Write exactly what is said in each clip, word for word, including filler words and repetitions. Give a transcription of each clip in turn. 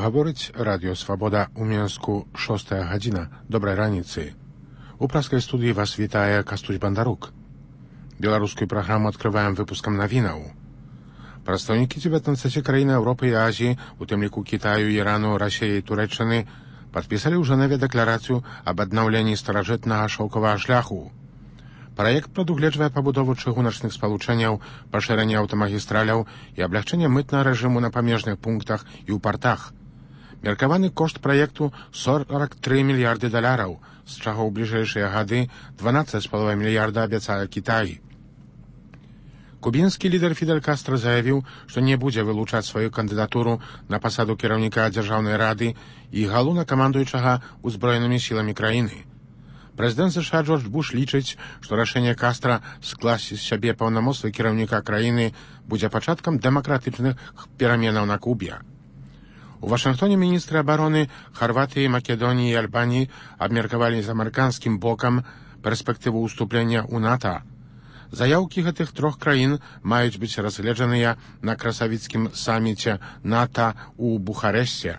Гаворыць радыё Свабода ў Мінску шостая гадзіна. Добрай раніцы. У праскай студыі вас вітае Кастусь Бандарук. Беларускую праграму адкрываем выпускам навінаў. Прадстаўнікі дзевятнаццаці краін Еўропы і Азіі, у тым ліку Кітаю, Ірану, Расіі і Турэччыны, падпісалі ў Жэневе дэкларацыю аб аднаўленні старажытнага шоўкавага шляху. Праект прадугледжвае пабудову чыгуначных спалучэнняў, пашырэнне аўтамагістраляў і аблягчэнне мытнага рэжыму на памежных пунктах і ў партах. Меркаваны кошт праекту сорок тры мільярды даляраў, з чаго ў бліжэйшыя гады дванаццаць з паловай мільярда абяцае Кітай. Кубінскі лідар Фідель Кастра заявіў, што не будзе вылучаць сваю кандыдатуру на пасаду кіраўніка дзяржаўнай рады і галоўнакамандуючага ўзброенымі сіламі краіны. Прэзідэнт США Джордж Буш лічыць, што рашэнне Кастра скласці з сябе паўнамоцтвы кіраўніка краіны будзе пачаткам дэмакратычных пераменаў на Кубе. У Вашынгтоне міністры абароны Харватыі, Македоніі і Альбаніі абмеркавалі з амерыканскім бокам перспектыву ўступлення ў НАТО. Заяўкі гэтых трох краін маюць быць разгледжаныя на красавіцкім саміце НАТО ў Бухарэсце.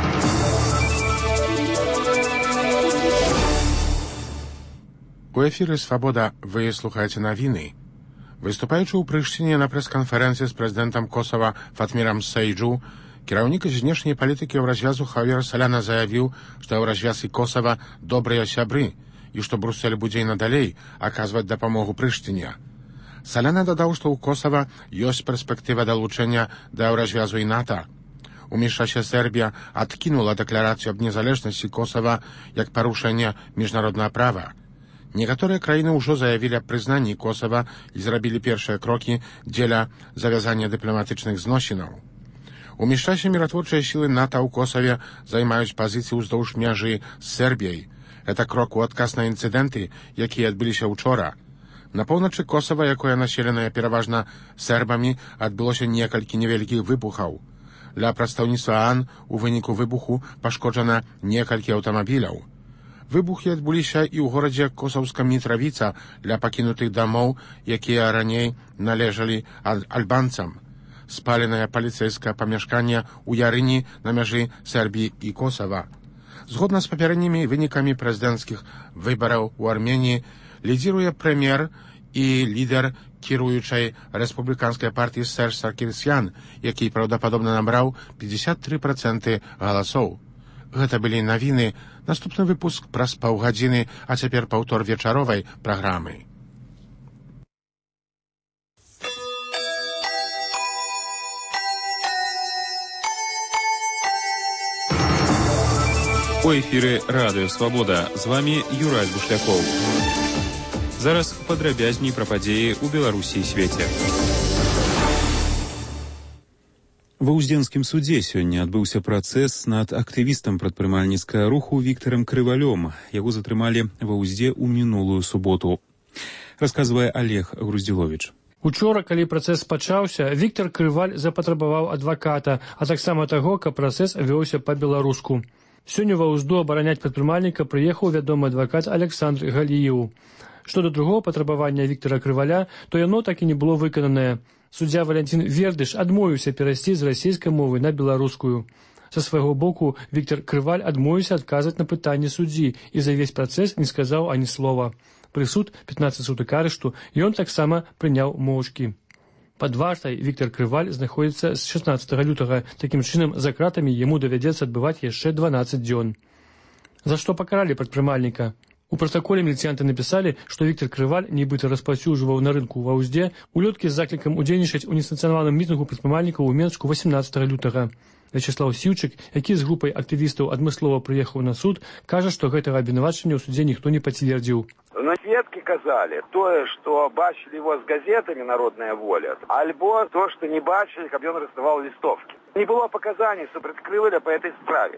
У эфіры «Свабода» вы слухаеце навіны. Выступаючы ў Прыштіне на прэс-канферэнцыі з прэзідэнтам Косава Фатмірам Сейджу, кіраўнік знешняй палітыкі Еўразвязу Хавьер Соляна заявіў, што Еўразвяз і Косава добрыя сябры і што Бруссель будзе і надалей аказваць дапамогу Прыштіне. Соляна дадаў, што ў Косава ёсць перспектыва далучэння да Еўразвязу і НАТО. У міжчасе Сербія адкінула дэкларацыю аб незалежнасці Косава як парушэнне міжнароднага права. Некаторыя краіны ўжо заявілі аб прызнанні Косава і зрабілі першыя крокі дзеля завязання дыпламатычных зносінаў. У міжчасе міратворчыя сілы НАТО ў Косаве займаюць пазіцыі ўздоўж мяжы з Сербіяй. Это крок у адказ на інцыдэнты, якія адбыліся ўчора. На поўначы Косава, якое населенае пераважна сербамі, адбылося некалькі невялікіх выбухаў. Для прадстаўніцтва ААН у выніку выбуху пашкоджана некалькі аўтамабіляў. Выбухі адбыліся і ў горадзе Косаўскам Мітравіца для пакінутых дамоў, якія раней належалі альбанцам. Спаленае паліцэйскае памяшканне ў Ярыні на мяжы Сербіі і Косава. Згодна з папярэднімі вынікамі прэзідэнцкіх выбараў у Арменіі, лідзіруе прэм'ер і лідар кіруючай рэспубліканскай партыі Серж Саркісян, які праўдападобна набраў пятьдесят три проценты галасоў. Гэта былі навіны. Наступны выпуск праз паўгадзіны, а цяпер паўтор вечаровай праграмы. У эфіры радыё Свабода. З вамі Юрай Бушлякоў. Зараз падрабязней пра падзеі ў Беларусі і свеце. Ва ўздзенскім судзе сёння адбыўся працэс над актывістам прадпрымальніцкага руху Віктарам Крывалём. Яго затрымалі ва ўздзе ў мінулую суботу. Расказвае Олег Груздзіловіч. Учора, калі працэс пачаўся, Віктар Крываль запатрабаваў адваката, а таксама таго, каб працэс вёўся па-беларуску. Сёння ва ўзду абараняць прадпрымальніка прыехаў вядомы адвакат Александр Галіеў. Што да другого патрабавання Віктара Крываля, то яно так і не было выкананае. Суддзя Валянцін Вердыш адмовіўся перайсці з расійскай мовы на беларускую. Са свайго боку Віктар Крываль адмовіўся адказаць на пытанні суддзі і за ўвесь працэс не сказаў ані слова. Прысуд пятнаццаць сутак арышту ён таксама прыняў моўчкі. Пад вартай Віктар Крываль знаходзіцца з шаснаццатага лютага. Такім чынам, за кратамі яму давядзецца адбываць яшчэ дванаццаць дзён. За што пакаралі прадпрымальніка? У пратаколе міліцыянты напісалі, што Віктар Крываль нібыта распаўсюджваў на рынку ва ўздзе улёткі з заклікам удзельнічаць у несанкцыянаваным мітынгу прадпрымальнікаў у Менску васемнаццатага лютага. Вячеслаў Сіўчык, які з групай актывістаў адмыслова прыехаў на суд, кажа, што гэтага абвінавачання ў судзе ніхто не пацвердзіў. На сведкі казалі тое, што бачылі его з газетамі «Народная воля», альбо то, што не бачылі, каб ён раздаваў лістовкі. Не было паказаний супраць Крываля па этой справе.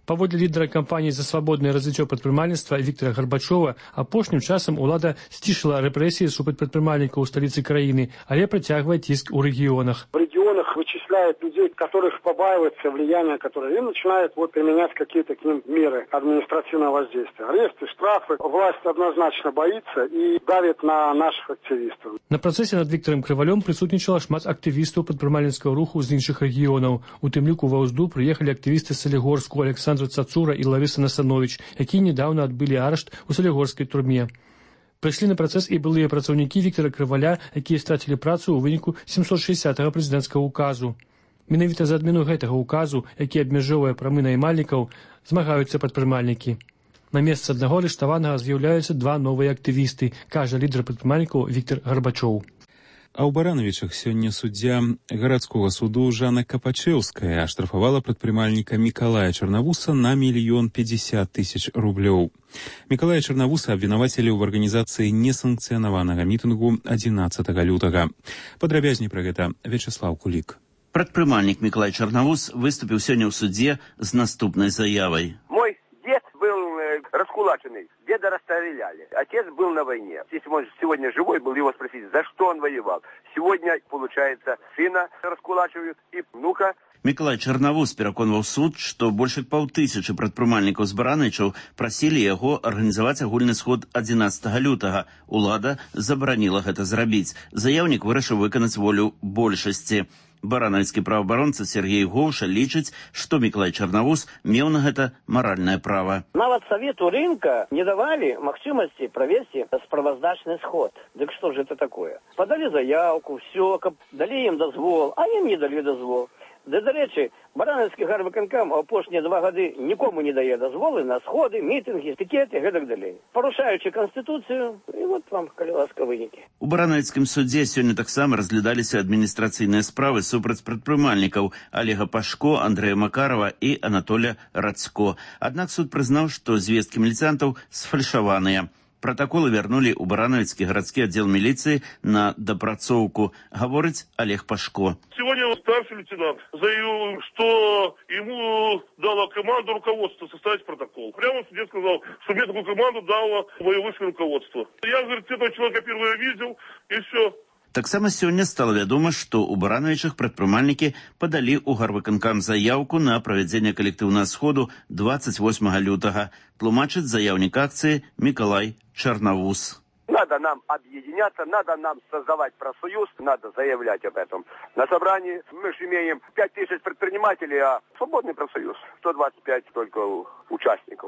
Паводле лідара кампаніі за свабоднае развіццё прадпрымальніцтва Віктара Гарбачова, апошнім часам улада сцішыла рэпрэсіі супраць прадпрымальнікаў у сталіцы краіны, але працягвае ціск у рэгіёнах. В регионах вычисляют людей, которых побаиваются влияния, которые и начинают вот применять какие-то к ним меры административного воздействия. Аресты, штрафы. Власть однозначно боится и давит на наших активистов. На працэсе над Віктарам Крывалём прысутнічала шмат актывістаў прадпрымальніцкага руху з іншых рэгіёнаў. У тым ліку ва ўзду прыехалі актывісты з Салігорску Александр Цацура і Ларыса Насанович, якія недавно адбылі арышт у салігорскай турме. Прыйшлі на працэс і былыя працаўнікі Віктара Крываля, якія страцілі працу ў выніку сямсот шэсцятага прэзідэнцкага указу. Менавіта за адмену гэтага указу, які абмяжоўвае прамы наймальнікаў, змагаюцца прадпрымальнікі. На месцы аднаго арыштаванага з'яўляюцца два новыя актывісты, кажа лідар прадпрымальнікаў Віктар Гарбачоў. А ў Барановічах сёння суддзя гарадскога суду Жанна Капачэўская аштрафавала прадпрымальніка Мікалая Чарнавуса на мільён пятьдесят тысяч рублёў. Мікалая Чарнавуса абвінавацілі ў арганізацыі несанкцыянаванага мітынгу адзінаццатага лютага. Падрабязней пра гэта Вячеслав Кулік. Прадпрымальнік Мікалай Чарнавус выступіў сёння ў судзе з наступнай заявай. Мой дед был э, раскулаченный, деда расстреляли. Отец был на войне. Если он сегодня живой был, его спросить, за что он воевал. Сегодня, получается, сына раскулачивают и внука. Мікалай Чарнавус пераконваў суд, што больш як паўтысячы прадпрымальнікаў з Барановічаў прасілі яго арганізаваць агульны сход адзінаццатага лютага. Улада забараніла гэта зрабіць. Заяўнік вырашыў выканаць волю большасці. Барановіцкі праваабаронца Сергей Гоўша лічыць, што Мікалай Чарнавус меў на гэта маральнае права. Нават Совету рынка не давалі магчымасці правесці справаздачны сход. Дык што ж это такое? Падалі заявку, все, каб далі ім дазвол, а ім не далі дазвол. Да, до речі, Барановіцкі гарвыканкам апошнія два гады нікому не дае дазволы на сходы, мітынгі, пікеты, гэтак далей. Парушаючы Канстытуцыю, і вот вам, калі ласка, вынікі. У Барановіцкім судзе сёння таксама разглядаліся адміністрацыйныя справы супраць прадпрымальнікаў Олега Пашко, Андрэя Макарова і Анатоля Рацько. Аднак суд прызнаў, што звесткі міліцыянтаў сфальшаваныя. Протоколы вернули у Барановицкий городский отдел милиции на допрацовку, говорит Олег Пашко. Сегодня старший лейтенант заявил, что ему дало команду руководства составить протокол. Прямо в суде сказал, что мне такую команду дало воевое руководство. Я, говорит, этого человека первое видел, и все. Так само сегодня стало вядома, што ў Барановічах прадпрымальнікі падалі ў гарвыканкам заяўку на правядзенне калектыўнага сходу двадцать восьмага лютага. Тлумачыць заяўнік акцыі Мікалай Чарнавус. Надо нам объединяться, надо нам создавать профсоюз, надо заявлять об этом. На собрании мы же имеем пять тысяч предпринимателей, а свободный профсоюз сто двадцать пять только участников.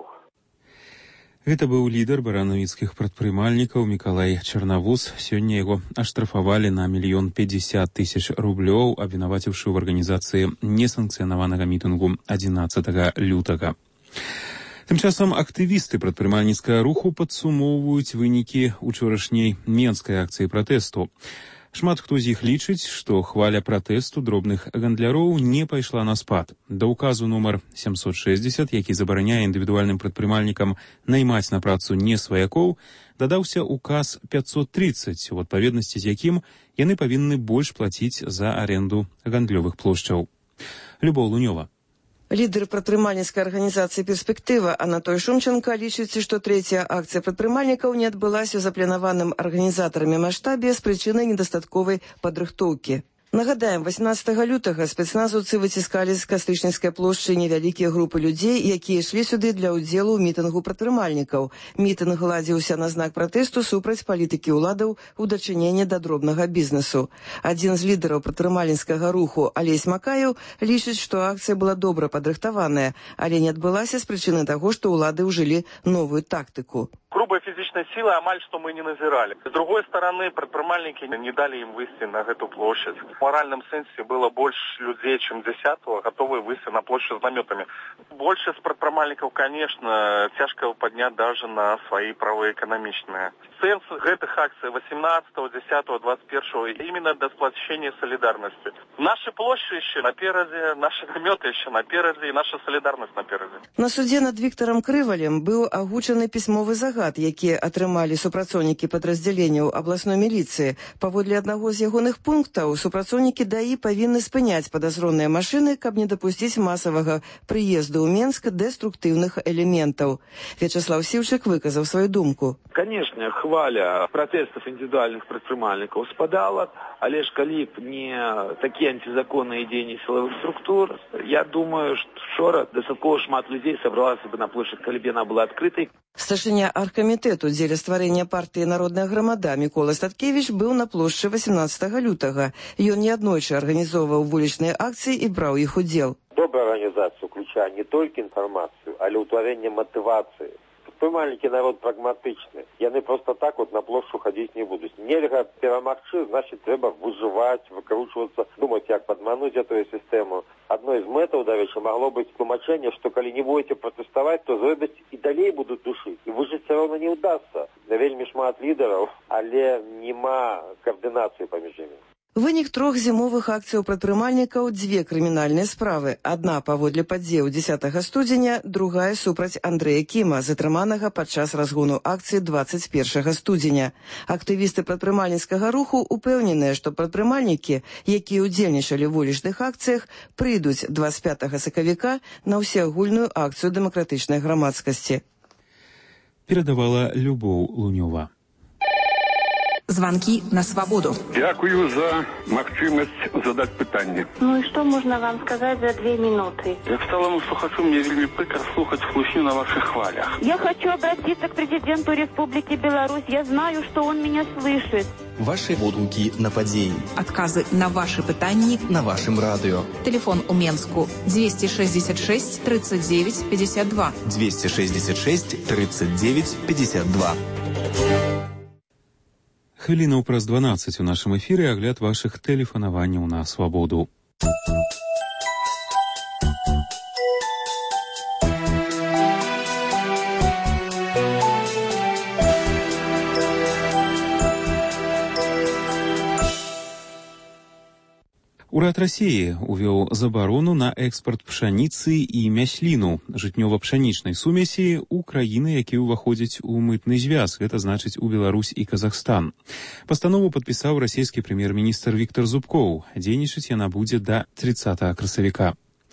Гэта быў лідар барановіцкіх прадпрымальнікаў Мікалай Чарнавус. Сёння яго аштрафавалі на мільён пятьдесят тысяч рублёў, абвінаваціўшы ў арганізацыі несанкцыянаванага мітынгу адзінаццатага лютага. Тым часам актывісты прадпрымальніцкага руху падсумоўваюць вынікі учорашняй менскай акцыі пратэсту. Шмат хто з іх лічыць, што хваля пратэсту дробных гандляроў не пайшла на спад. Да ўказу нумар сямсот шэсцьдзесят, які забараняе індывідуальным прадпрымальнікам наймаць на працу не сваякоў, дадаўся указ пятьсот тридцать, у адпаведнасці з якім яны павінны больш плаціць за аренду гандлёвых плошчаў. Любоў Лунёва. Лідер прадпрымальніцкай арганізацыі «Перспектыва» Анатоль Шумченко лічыць, што трэцяя акцыя прадпрымальнікаў не адбылася ў запланаваным арганізатарамі маштабе з прычынай недастатковай падрыхтоўкі. Нагадаем, восемнадцатага лютага спецназаўцы выціскалі з Кастрычніцкай плошчы невялікія групы людзей, якія ішлі сюды для ўдзелу ў мітынгу прадпрымальнікаў. Мітынг ладзіўся на знак пратэсту супраць палітыкі ўладаў у дачыненні да дробнага бізнесу. Адзін з лідараў прадпрымальніцкага руху Алесь Макаеў лічыць, што акцыя была добра падрыхтаваная, але не адбылася з прычыны таго, што ўлады ўжылі новую тактыку. Грубой физической силы амаль что мы не назирали. С другой стороны, предпринимальники не дали им выйти на эту площадь. В моральном сенсе было больше людей, чем десятого, готовы выйти на площадь с наметами. Больше с предпринимальников, конечно, тяжко поднять даже на свои права экономичные. Сенс этих акций восемнадцатого, десятого, двадцать первого именно до сплочения солидарности. Наши площади еще напереди, наши наметы еще напереди, и наша солидарность напереди. На суде над Віктарам Крывалем быў агучаны пісьмовы загад, які атрымалі супрацоўнікі падраздзяленняў абласной міліцыі. Паводле аднаго з ягоных пунктаў супрацоўнікі супрацоўнікі даі павінны спыняць падазроныя машыны, каб не дапусціць масавага прыезду ў Менск дэструктыўных элементаў. Вячеслав Сівчык выказаў сваю думку. Конечно, хваля протестов индивидуальных предпринимальников спадала, але ж калі б не такие антизаконные дзеянні силовых структур, я думаю, что вчора дастаткова шмат людей собралась бы на площадь, калі б яна была открытой. Старшыня аргкамітэту дзеля стварэння партыі «Народная грамада» Мікола Статкевіч быў на плошчы васемнадцатага лютага. Ён неаднойчы арганізоўваў вулічныя акцыі і браў іх удзел. Добрая арганізацыя уключае не толькі інфармацыю, але ўтварэнне матывацыі. Прадпрымальнікі народ прагматычны. Яны просто так вот на плошчу хадзіць не будуць. Нельга перамагчы, значит, трэба выжываць, выкручвацца, думаць, як падмануць эту сістэму. Одной из мэтаў, дарэчы, магло быць тлумачэнне, што калі не будете пратэставаць, то зробяць і далей будуць душыць. І выжыць все равно не ўдасца. Вельмі шмат лідараў, але няма каардынацыі паміж імі. Вынік трох зімовых акцыяў прадпрымальнікаў дзве крымінальныя справы. Адна паводле падзеяў дзесятага студзеня, другая супраць Андрэя Кіма, затрыманага падчас разгону акцыі дваццаць першага студзеня. Актывісты прадпрымальніцкага руху упэўненыя, што прадпрымальнікі, якія ўдзельнічалі ў вулічных акцыях, прыйдуць дваццаць пятага сакавіка на ўсеагульную акцыю дэмакратычнай грамадскасці. Перадавала Любоў Лунёва. Звонки на свободу. Дякую за магчымасць задать пытанне. Ну и что можно вам сказать за две минуты? Як сталому слухачу, мне вельмі прикро слухать хлусню на ваших хвалях. Я хочу обратиться к президенту Республики Беларусь. Я знаю, что он меня слышит. Ваши водгукі на падзеі. Адказы на ваши пытанні на вашем радыо. Телефон у Менску двести шестьдесят шесть тридцать девять пятьдесят два. двести шестьдесят шесть тридцать девять пятьдесят два. Хвілінаў праз дванаццаць у нашым эфіры агляд вашых тэлефанаванняў на свабоду. Урад России увёў забарону на экспорт пшаніцы і мясліну, жытнёва-пшанічнай сумесі ў краіны, якія ўваходзяць у мытны звяз, гэта значыць у Беларусь і Казахстан. Пастанову падпісаў расійскі прэм'ер-міністр Віктор Зубкоў. Дзейнічаць яна будзе да трыццатага красавіка.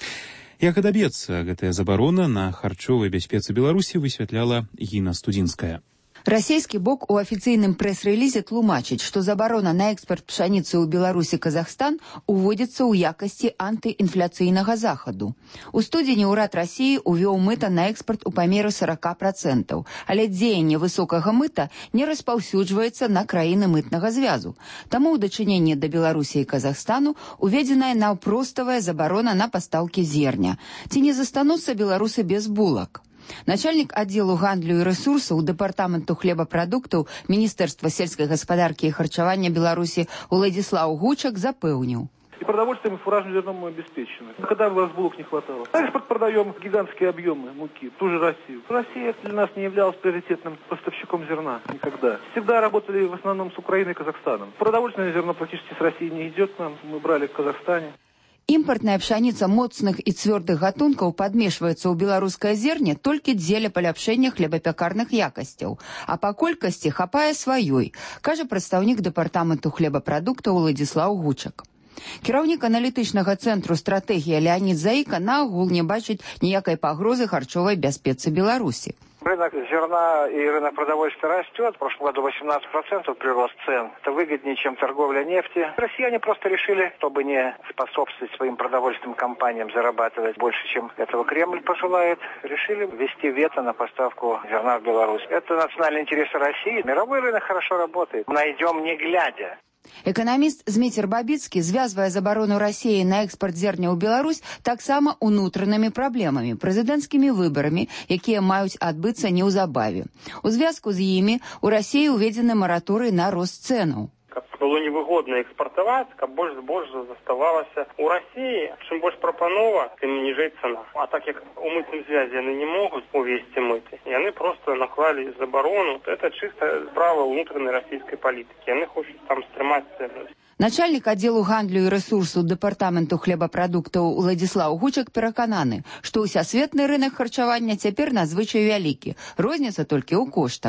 Як адаб'ецца гэтая забарона на харчовай бяспецы Беларусі, высвятляла Гіна Студзінская. Расійскі бок у афіцыйным прэс-рэлізе тлумачыць, што забарона на экспарт пшаніцы ў Беларусь і Казахстан уводзіцца ў якасці антыінфляцыйнага захаду. У студзені ўрад Расіі увёў мыта на экспарт у памеры сорок процентаў, але дзеянне высокага мыта не распаўсюджваецца на краіны мытнага звязу. Таму ў дачыненні да Беларусі і Казахстану уведзеная наўпроставая забарона на пастаўкі зерня. Ці не застануцца беларусы без булак? Начальник отделу гандлю и ресурсов Департаменту хлебопрадуктов Министерства сельской господарки и харчевания Беларуси Уладзіслаў Гучак запэўніў. И продовольствием, и фуражным зерном мы обеспечены. Когда у вас булок не хватало? На экспорт продаем гигантские объемы муки, ту же Россию. Россия для нас не являлась приоритетным поставщиком зерна никогда. Всегда работали в основном с Украиной и Казахстаном. Продовольственное зерно практически с России не идет к нам, мы брали в Казахстане. Імпартная пшаніца моцных і цвёрдых гатункаў падмешваецца ў беларускае зерне толькі дзеля паляпшэння хлебапякарных якасцяў, а па колькасці хапае сваёй, кажа прадстаўнік дэпартаменту хлебапрадуктаў Уладзіслаў Гучак. Кіраўнік аналітычнага цэнтру стратэгія Леонид Заіка наогул не бачыць ніякай пагрозы харчовай бяспецы Беларусі. Рынок зерна и рынок продовольствия растет. В прошлом году восемнадцать процентов прирост цен. Это выгоднее, чем торговля нефти. Россияне просто решили, чтобы не способствовать своим продовольственным компаниям зарабатывать больше, чем этого Кремль пожелает, решили ввести вето на поставку зерна в Беларусь. Это национальные интересы России. Мировой рынок хорошо работает. Найдем не глядя. Эканаміст Зміцер Бабіцкі звязвае забарону Расіі на экспарт зерня ў Беларусь таксама унутранымі праблемамі, прэзідэнцкімі выбарамі, якія маюць адбыцца неўзабаве. У звязку з імі ў Расіі ўведзены мараторый на рост цэнаў. Каб было невыгодна экспартаваць, каб больш збожжа заставалася ў Расіі. Чым больш прапанова, тым ніжэй цана. А так як у мытным звязе яны не могуць увесці мыты, яны просто наклалі забарону. Это чыста справа ўнутранай расійскай палітыкі. Яны хочуць там стрымаць цэны. Начальник отделу гандлю и ресурсу Департаменту хлебопрадуктаў Уладзіслаў Гучак перакананы, што ўсясветны рынок харчавання цяпер надзвычай вялікі. Розніца толькі ў коштах.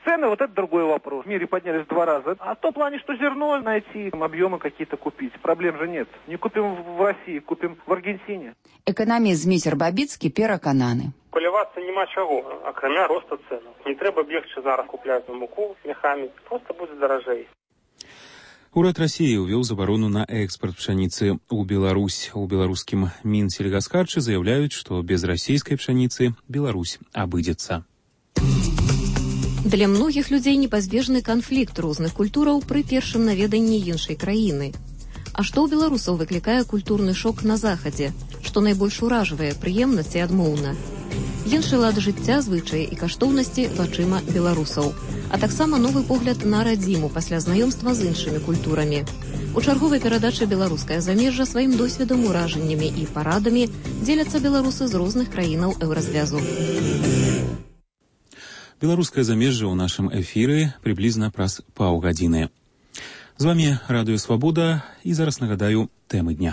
Цены, вот это другой вопрос. В мире поднялись в два раза. А в том плане, что зерно найти, объемы какие-то купить. Проблем же нет. Не купим в России, купим в Аргентине. Экономіст Зміцер Бабіцкі перакананы. Хвилюватися нема чого, окремя росту цін. Не треба бігти зараз купляти муку з мехами, просто буде дорожей. Урад России увел заборону на экспорт пшеницы у Беларусь. У белорусским Минсельгоскарчы заявляют, что без российской пшеницы Беларусь обыдется. Для многіх людзей непазбежны канфлікт розных культураў пры першым наведанні іншай краіны. А што ў беларусаў выклікае культурны шок на захадзе? Што найбольш уражвае прыемнасць і адмоўна? Іншы лад жыцця, звычаі і каштоўнасці вачыма беларусаў. А таксама новы погляд на радзіму пасля знаёмства з іншымі культурамі. У чарговай перадачы «Беларускае замежжа» сваім досведам, уражаннямі і парадамі дзеляцца беларусы з розных краінаў еўразвязу. Беларускае замежжа ў нашым эфіры прыблізна праз паўгадзіны. З вами Радыё Свабода і зараз нагадаю тэмы дня.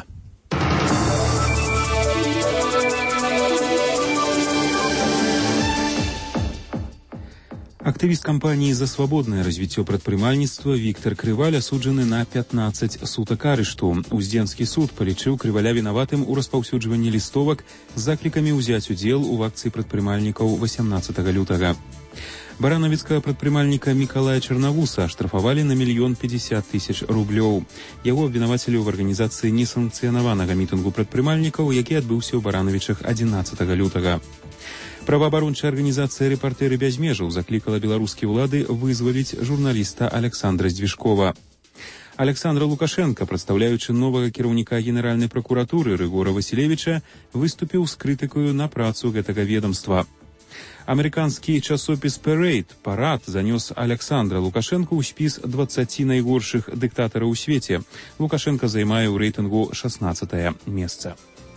Актывіст кампаніі «За свабоднае развіццё прадпрымальніцтва» Віктор Крываль асуджаны на пятнаццаць сутак арышту. Уздзенскі суд палічыў Крываля вінаватым у распаўсюджванні лістовак з заклікамі ўзяць удзел у акцыі прадпрымальнікаў васямнаццатага лютага. Баранавіцкага прадпрымальніка Мікалая Чарнавуса аштрафавалі на мільён пятьдесят тысяч рублёў. Яго абвінавацілі ў арганізацыі несанкцыянаванага мітынгу прадпрымальнікаў, які адбыўся ў Баранавічах адзінаццатага лютага. Праваабарончая арганізацыя «Рэпартэры без межаў» заклікала беларускія ўлады вызваліць журналіста Александра Здвижкова. Александра Лукашенко, прадстаўляючы новага кіраўніка Генеральнай пракуратуры Рыгора Васілевіча, выступіў з крытыкаю на працу гэтага ведомства. Амерыканскі часопіс «Парад» «Парад» занёс Александра Лукашенко ў спіс дваццаці найгоршых дыктатараў у свеце. Лукашенко займае ў рэйтынгу шаснаццатае месца.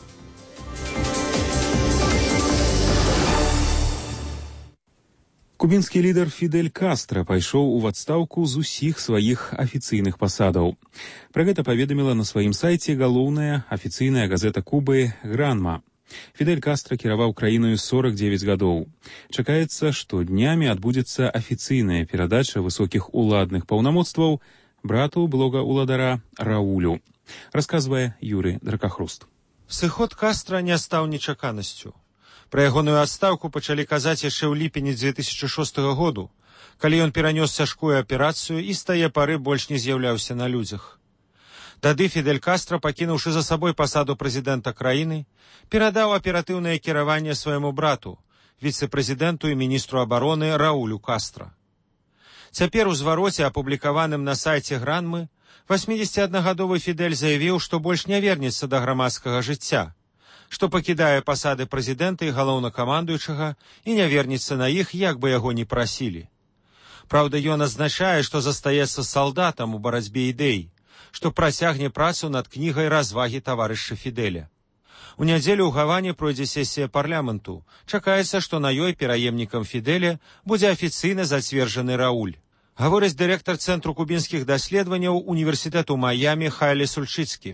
Кубінскі лідар Фідель Кастра пайшоў у адстаўку з усіх сваіх афіцыйных пасадаў. Пра гэта паведаміла на сваім сайце галоўная афіцыйная газета Кубы «Гранма». Фідель Кастра кіраваў краінаю сорок девять гадоў. Чакаецца, што днямі адбудзецца афіцыйная перадача высокіх уладных паўнамоцтваў брату былога уладара Раулю. Расказвае Юрый Дракахруст. Сыход Кастра не стаў нечаканасцю. Пра ягоную адстаўку пачалі казаць яшчэ ў ліпені дзве тысячы шостага году, калі ён перанёс цяжкую аперацыю і з тае пары больш не з'яўляўся на людзях. Тады Фідель Кастра, пакінуўшы за сабой пасаду прэзідэнта краіны, перадаў аператыўнае кіраванне свайму брату, віцэ-прэзідэнту і міністру абароны Раулю Кастра. Цяпер у звароце, апублікаваным на сайце Гранмы, васьмідзесяциаднагадовы Фідель заявіў, што больш не вернецца да грамадскага жыцця, што пакідае пасады прэзідэнта і галоўнакамандуючага і не вернецца на іх, як бы яго не прасілі. Праўда, ён адзначае, што застаецца салдатам у барацьбе ідэй, што працягне працу над кнігай развагі таварыша Фідэля. У нядзелю ў Гаване пройдзе сесія парламенту. Чакаецца, што на ёй пераемнікам Фідэля будзе афіцыйна зацверджаны Рауль. Гаворыць дырэктар Цэнтру кубінскіх даследаванняў універсітэту Майамі Хайле Сульчыцкі.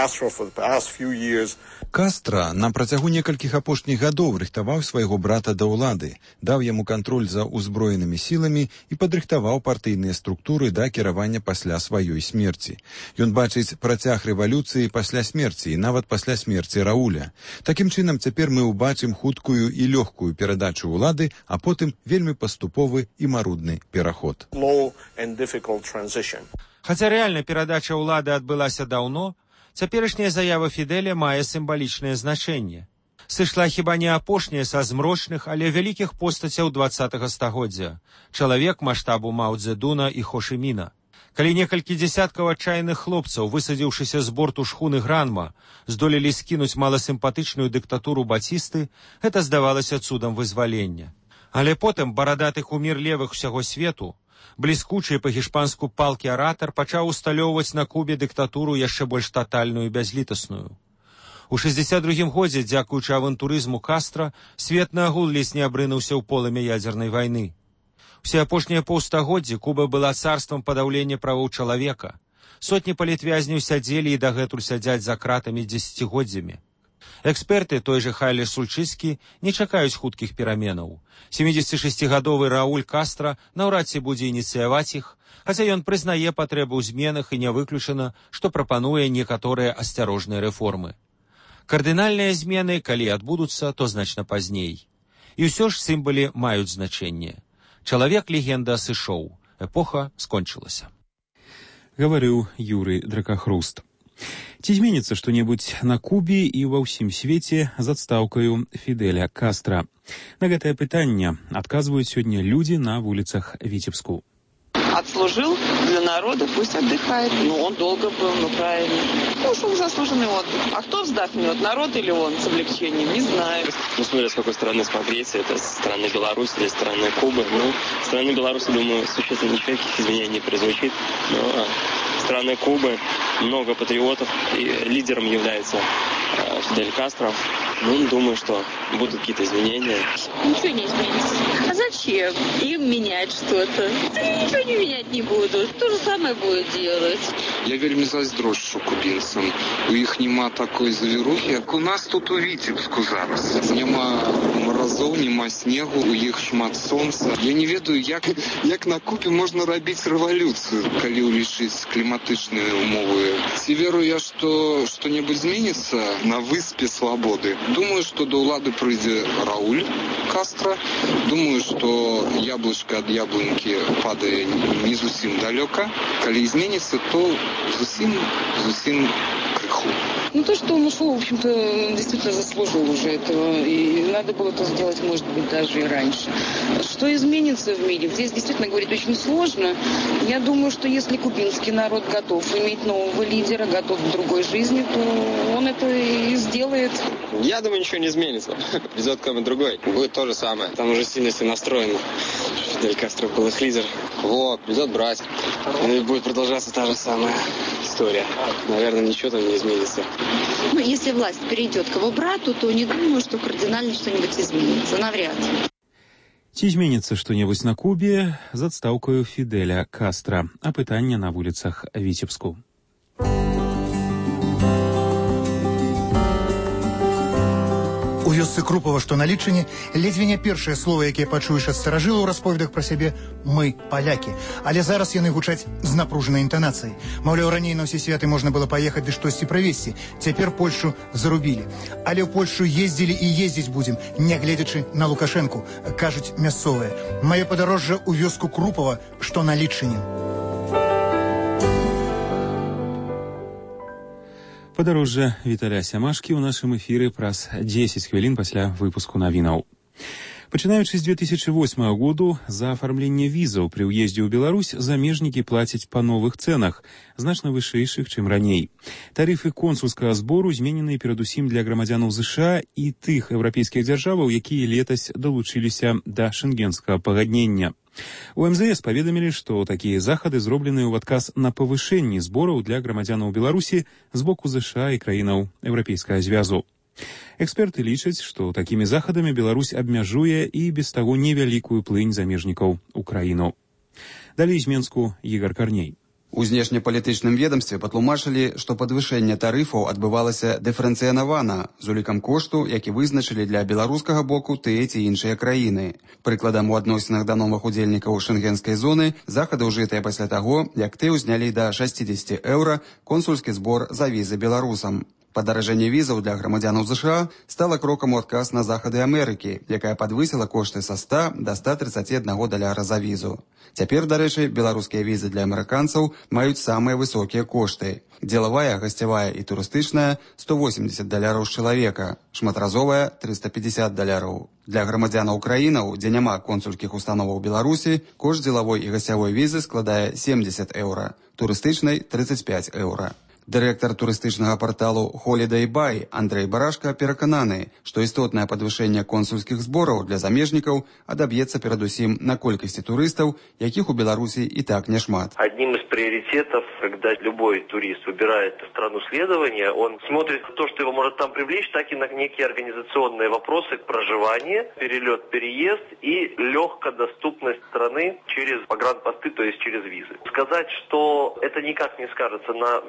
Кастра на працягу некалькіх апошніх гадоў рыхтаваў свайго брата да ўлады, даў яму кантроль за ўзброенымі сіламі і падрыхтаваў партыйныя структуры да кіравання пасля сваёй смерці. Ён бачыць працяг рэвалюцыі пасля смерці і нават пасля смерці Рауля. Такім чынам, цяпер мы ўбачым хуткую і лёгкую перадачу ўлады, а потым вельмі паступовы і марудны пераход. Хаця рэальна перадача ўлады адбылася даўно, цяперашняя заява Фідэля мае сімвалічнае значэнне. Сышла хіба не апошняя са змрочных, але вялікіх постацяў дваццатага стагоддзя, чалавек маштабу Мао Цзэдуна і Хо Ші Міна. Калі некалькі дзесяткаў адчайных хлопцаў, высадзіўшыся з борту шхуны Гранма, здолелі скінуць маласімпатычную дыктатуру Бацісты, гэта здавалася цудам вызвалення. Але потым барадаты кумір левых усяго свету, бліскучы па-гішпанску палкі аратар, пачаў усталёўваць на Кубе дыктатуру яшчэ больш татальную і бязлітасную. У шэсцьдзесят другім годзе, дзякуючы авантурызму Кастра, свет наагул ледзь не абрынуўся ў полымя ядзернай вайны. Усе апошнія паўстагоддзі Куба была царствам падаўлення правоў чалавека. Сотні палітвязняў сядзелі і дагэтуль сядзяць за кратамі дзесяцігоддзямі. Эксперты, той же Хайле Сульчыскі, не чакаюць хуткіх пераменаў. семидзесятишестигадовы Рауль Кастра наўрад ці будзе ініцыяваць іх, хаця ён прызнае патрэбу ў зменах і не выключана, што прапануе некаторыя асцярожныя рэформы. Кардынальныя змены, калі адбудуцца, то значна пазней. І ўсё ж сімвалы маюць значэнне. Чалавек-легенда сышоў. Эпоха скончылася. Гаварыў Юрый Дракахруст. Ці зменіцца што-небудзь на Кубе і ва ўсім свеце з адстаўкаю Фідэля Кастра? На гэтае пытанне адказваюць сёння людзі на вуліцах Віцебску. Отслужил для народа, пусть отдыхает. Ну, он долго был, ну, правильно. Ну, ушел заслуженный отдых. А кто вздохнет, народ или он с облегчением, не знаю. Ну, смотря с какой стороны смотреть, это со стороны Беларуси или со стороны Кубы. Ну, со стороны Беларуси, думаю, существенно никаких изменений не производит. Но со стороны Кубы много патриотов, и лидером является э, Фидель Кастро. Ну, думаю, что будут какие-то изменения. Ничего не изменится. А зачем им менять что-то? Ничего не менять не буду. То же самое будет делать. Я вельмі зайздрошчу кубінцам. У іх нема такой завірухи, як у нас тут у Віцебску зараз. Нема морозов, нема снегу, у іх шмат сонца. Я не ведаю, як, як на Кубе можна рабіць рэвалюцыю, калі улічыць кліматычныя умовы. Ці веру я, што што-небудзь зменіцца на выспе свабоды. Думаю, что до улады прыйдзе Рауль Кастро. Думаю, что яблочко от яблоньки падае не зусім далёка. Калі изменится, то зусім, зусім крыху. Ну, то, что он ушел, в общем-то, действительно заслужил уже этого. И надо было это сделать, может быть, даже и раньше. Что изменится в мире? Здесь действительно говорить очень сложно. Я думаю, что если кубинский народ готов иметь нового лидера, готов к другой жизни, то он это и сделает. Я думаю, ничего не изменится. Придет кому другой. Будет то же самое. Там уже сильно все настроено. Фидель Кастро был их лидер. Вот, придет брать. И будет продолжаться та же самая история. Наверное, ничего там не изменится. Ну, если власть перейдет к его брату, то не думаю, что кардинально что-нибудь изменится. Навряд. Ці зменіцца што-небудзь на Кубе з адстаўкаю Фідэля Кастра? А пытанне на вуліцах Віцебску. У вёсцы Крупова, што на Лічыне, ледзьве не першае слова, якія пачуеш ад старажылаў у расповедах пра сябе «мы, палякі». Але зараз яны гучаць з напружанай інтанацыяй. Маўляў, раней на ўсе святы можна было паехаць ды штосьці правесці. Цяпер Польшу зарубілі. Але ў Польшу ездзілі і ездзіць будзем, нягледзячы на Лукашэнку, кажуць мясцовыя. Маё падарожжа ў вёску Крупова, што на Лічыне. Падарожжа Віталя Сямашкі ў нашым эфіры праз дзесяць хвілін пасля выпуску навінаў. Пачынаючы з две тысячи восьмага году за афармленне візаў пры ўездзе ў Беларусь замежнікі плацяць па новых цэнах, значна вышэйшых, чым раней. Тарыфы консульскага збору змененыя перадусім для грамадзянаў ЗША і тых еўрапейскіх дзяржаваў, якія летась далучыліся да шэнгенскага пагаднення. У эм зэ эс паведамілі, што такія захады зробленыя ў адказ на павышэнне збораў для грамадзянаў Беларусі з боку ЗША і краінаў Еўрапейскага звязу. Эксперты лічаць, што такімі захадамі Беларусь абмяжуе і без таго невялікую плынь замежнікаў у краіну. Далей з Менску Ігар Карней. У знешнепалітычным ведамстве патлумачылі, што падвышэнне тарыфаў адбывалася дыферэнцыянавана з улікам кошту, які вызначылі для беларускага боку тыя ці іншыя краіны. Прыкладам, у адносінах да новых удзельнікаў шэнгенскай зоны захады ўжытыя пасля таго, як ты ўзнялі да шэсцідзесят еўра консульскі збор за візы беларусам. Падаражэнне візаў для грамадзянаў ЗША стала крокам у адказ на захады Амерыкі, якая падвысіла кошты са ста да ста тридцати аднаго даляра за візу. Цяпер, дарэчы, беларускія візы для амерыканцаў маюць самыя высокія кошты. Дзелавая, гасцявая і турыстычная – сто восемьдесят даляраў з чалавека, шматразовая – триста пятьдесят даляраў. Для грамадзянаў краінаў, дзе няма консульскіх установаў Беларусі, кошт дзелавой і гасцявой візы складае семьдесят еўра, турыстычнай – тридцать пять еўра. Дырэктар турыстычнага парталу Holiday Buy Андрэй Барашка перакананы, што істотнае падвышэнне консульскіх збораў для замежнікаў адаб'ецца перадусім на колькасці турыстаў, якіх у Беларусі і так няшмат. Одним из приоритетов, когда любой турист выбирает страну следования, он смотрит то, что его может там привлечь, так и на некие организационные вопросы проживания, перелет, переезд и легкая доступность страны через погранпосты, то есть через визы. Сказать, что это никак не скажется на въездном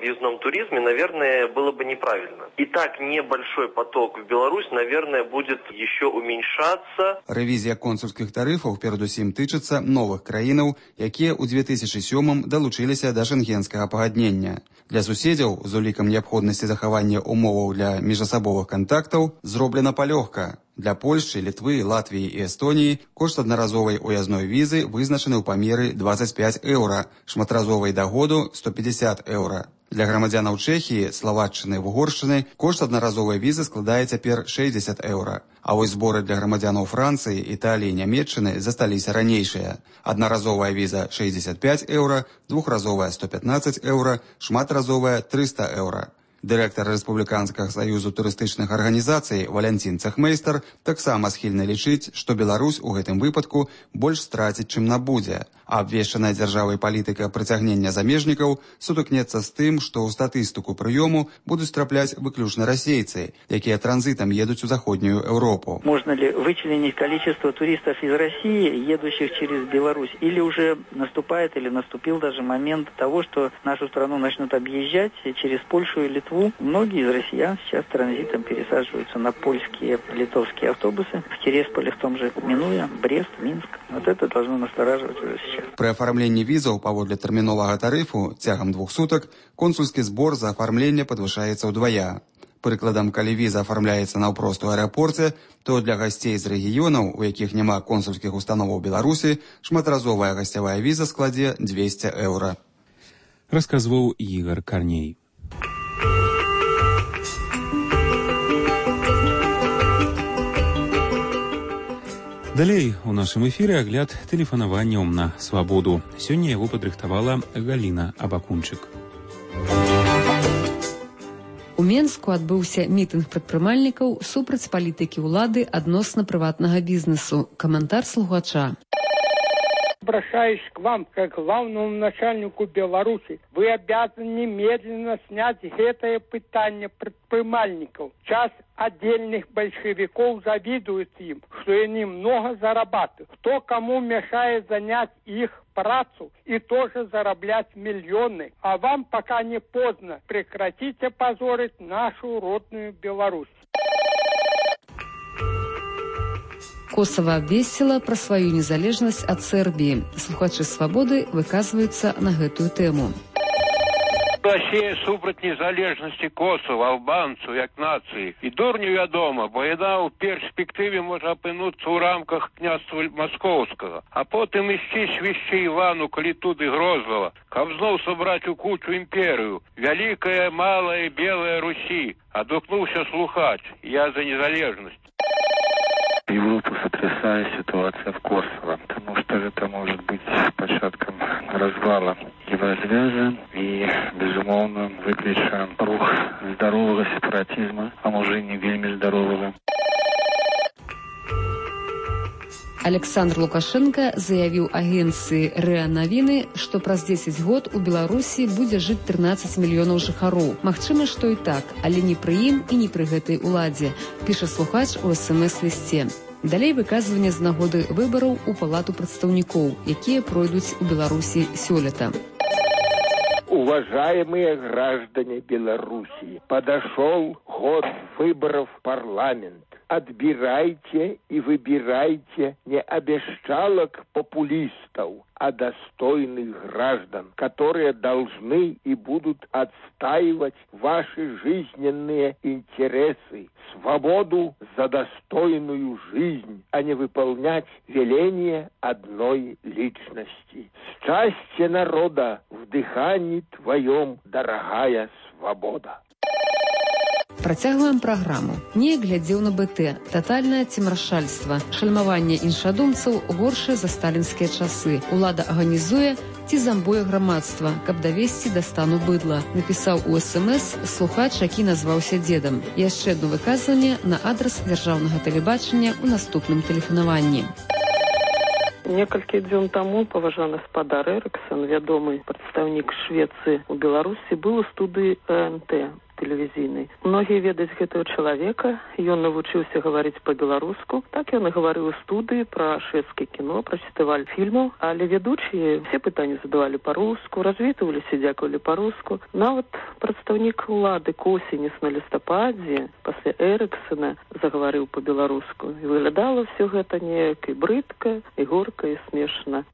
туризме, наверное, было бы неправильно. И так небольшой поток в Беларусь, наверное, будет еще уменьшаться. Рэвізія консульскіх тарыфаў перадусім тычыцца новых краінаў, якія ў две тысячы сёмым далучыліся да шэнгенскага пагаднення. Для суседзяў з улікам неабходнасці захавання умоваў для міжасабовых кантактаў зроблена палёгка. Для Польшчы, Літвы, Латвіі і Эстоніі кошт аднаразовай уязной візы вызначаны ў памеры двадцать пять еўра, шматразовай да году сто пятьдесят еўра. Для грамадзянаў Чэхіі, Славаччыны, Угоршчыны кошт аднаразовай візы складае цяпер шэсцьдзесят еўра. А вось зборы для грамадзянаў Францыі, Італіі, Нямецчыны засталіся ранейшыя. Аднаразовая віза шэсцьдесят пять еўра, двухразовая сто пятнадцать еўра, шматразовая триста еўра. Дырэктар Рэспубліканскага саюзу турыстычных арганізацый Валянцін Цэхмейстер таксама схільны лічыць, што Беларусь у гэтым выпадку больш страціць, чым набудзе. А абвешчаная дзяржавай палітыка прыцягнення замежнікаў сутыкнецца з тым, што ў статыстыку прыёму будуць трапляць выключна расейцы, якія транзитом едут в Заходнюю Европу. Можно ли вычленить количество туристов из России, едущих через Беларусь? Или уже наступает, или наступил даже момент того, что нашу страну начнут объезжать через Польшу и Литву? Многие из россиян сейчас транзитом пересаживаются на польские, литовские автобусы. В Тересполе, в том же Минуя, Брест, Минск. Вот это должно настораживать уже сейчас. При оформлении визаў паводле тэрміновага тарыфу цягам двух сутак консульскі збор за афармленне падвышаецца ўдвая. Прыкладам, калі віза афармляецца наўпрост у аэрапорце, то для гасцей з рэгіёнаў, у якіх няма консульскіх установаў Беларусі, шматразовая гасцявая віза складзе двести еўра. Расказваў Ігор Карней. Далей у нашым эфіры агляд тэлефанаванняў на свабоду. Сёння яго падрыхтавала Галіна Абакунчык. У Менску адбыўся мітынг прадпрымальнікаў супраць палітыкі ўлады адносна прыватнага бізнесу. Каментар слухача. Обращаюсь к вам, как главному начальнику Беларуси. Вы обязаны немедленно снять это питание предпринимальников. Часть отдельных большевиков завидует им, что они много зарабатывают. Кто кому мешает занять их працу и тоже зараблять миллионы. А вам пока не поздно. Прекратите позорить нашу родную Беларусь. Косово абвесціла пра сваю незалежнасць ад Сербіі. Слухачы «Свабоды» выказваюцца на гэтую тэму. Россия супраць незалежнасці Косова, албанцу, як нацыі. І дурню вядома, бо яна ў перспектыве можа апынуцца ў рамках княства Маскоўскага, а потым ісці свішчы Івану, калі туды Грозлава, каб зноў сабраць у кучу імперыю. Вялікая, малая, белая Русі. Адгукнуўся слухач. Я за незалежнасць. Европу сотрясает ситуация в Косово, потому что это может быть початком развала Еврозвяза и, безумовно, выключа рух здорового сепаратизма, а может и не вельми здорового. Александр Лукашенко заявіў агенцыі РЭА Навіны, што праз дзесяць год у Беларусі будзе жыць трынаццаць мільёнаў жыхароў. Магчыма, што і так, але не пры ім і не пры гэтай уладзе, піша слухач у эс эм эс-лісце. Далей выказванне з нагоды выбараў у Палату прадстаўнікоў, якія пройдуць у Беларусі сёлета. Уважаемые граждане Беларуси, подошел год выборов в парламент. Отбирайте и выбирайте не обещалок популистов, а достойных граждан, которые должны и будут отстаивать ваши жизненные интересы, свободу за достойную жизнь, а не выполнять веления одной личности. Счастье народа в дыхании твоем, дорогая свобода. Працягваем праграму. Не глядзеў на БТ. Татальнае цемрашальства. Шальмаванне іншадумцаў горшае за сталінскія часы. Улада арганізуе ці замбуе грамадства, каб давесці да стану быдла. Напісаў у эс эм эс слухач, які назваўся дзедам. Яшчэ адно выказванне на адрас дзяржаўнага тэлебачання ў наступным тэлефанаванні. Некалькі дзён таму паважаны спадар Эрыксон, вядомы прадстаўнік Швецыі ў Беларусі, быў у студыі ЭНТ. тэлевізійнай. Многія ведаюць гэтага чалавека, ён навучыўся гаварыць па-беларуску, так ён і гаварыў у студыі пра шведскае кіно, пра фестываль фільмаў, але ведучыя все пытанні задавалі па-руску, развітваліся, дзякавалі па-руску. Нават прадстаўнік улады Косінец на лістападзе пасля Эрыксона загаварыў па-беларуску. І выглядала все гэта неяк і брыдка, і горка, і смешна.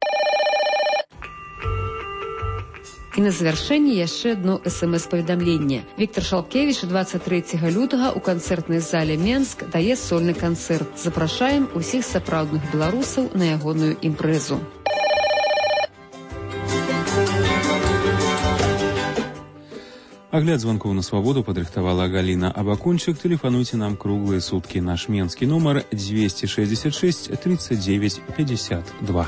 І на завяршэнне яшчэ одно эс эм эс-паведамленне. Віктор Шалкевіч двадцать трэцяга лютага ў канцэртнай зале Менск дае сольны канцэрт. Запрашаем усіх сапраўдных беларусаў на ягоную імпрэзу. Агляд званкоў на свабоду падрыхтавала Галіна Абакунчык. Тэлефануйце нам круглыя суткі. Наш менскі нумар двести шестьдесят шесть тридцать девять пятьдесят два.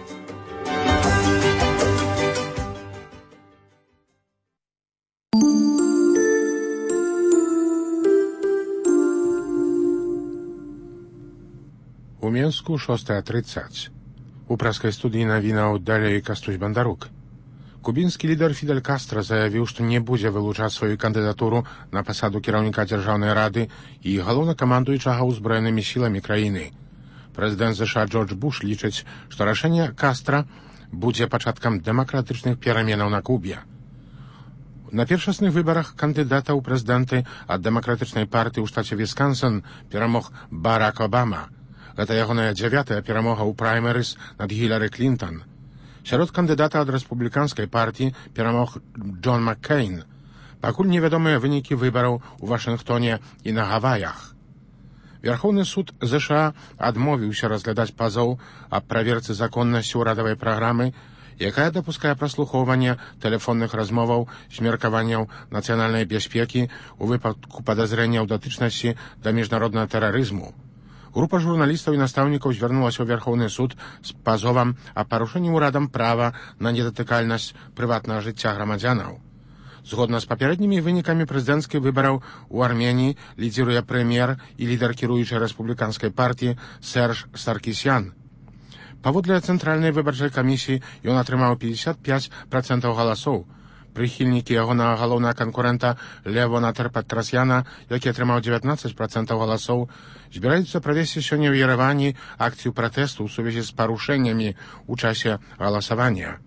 У Менску шостая тридцать. У праскай студыі навінаў далей Кастусь Бандарук. Кубінскі лідар Фідель Кастра заявіў, што не будзе вылучаць сваю кандыдатуру на пасаду кіраўніка дзяржаўнай рады і галоўнакамандуючага ўзброенымі сіламі краіны. Прэзідэнт ЗША Джордж Буш лічыць, што рашэнне Кастра будзе пачаткам дэмакратычных пераменаў на Кубе. На першасных выбарах кандыдата ў прэзідэнты ад дэмакратычнай партыі ў штаце Вісконсін перамог Барак Обама. Гэта ягоная дзявятая перамога ў праймерыс над Гілары Клінтон. Сярод кандыдата ад рэспубліканскай партыі перамог Джон Маккейн. Пакуль невядомыя вынікі выбараў у Вашынгтоне і на Гаваях. Верхоўны суд ЗША адмовіўся разглядаць пазоў аб праверцы законнасці ўрадавай праграмы, якая дапускае праслухоўванне тэлефонных размоваў з меркаванняў нацыянальнай бяспекі ў выпадку падазрэння ў датычнасці да міжнароднага тэрарызму. Група журналістаў і настаўнікаў звярнулася ў Верхоўны суд з пазовам аб парушэнні ўрадам права на недатыкальнасць прыватнага жыцця грамадзянаў. Згодна з папярэднімі вынікамі прэзідэнцкіх выбараў у Арменіі лідзіруе прэм'ер і лідар кіруючай рэспубліканскай партыі Серж Саркісян. Паводле цэнтральнай выбарчай камісіі ён атрымаў пятьдесят пять процентов галасоў. Прыхільнікі ягонага галоўнага канкурэнта Левона Терпатрасяна, які атрымаў девятнадцать процентов галасоў, збіраюцца правесці сёння ў Ерэвані акцыю пратэсту ў сувязі з парушэннямі ў часе галасавання.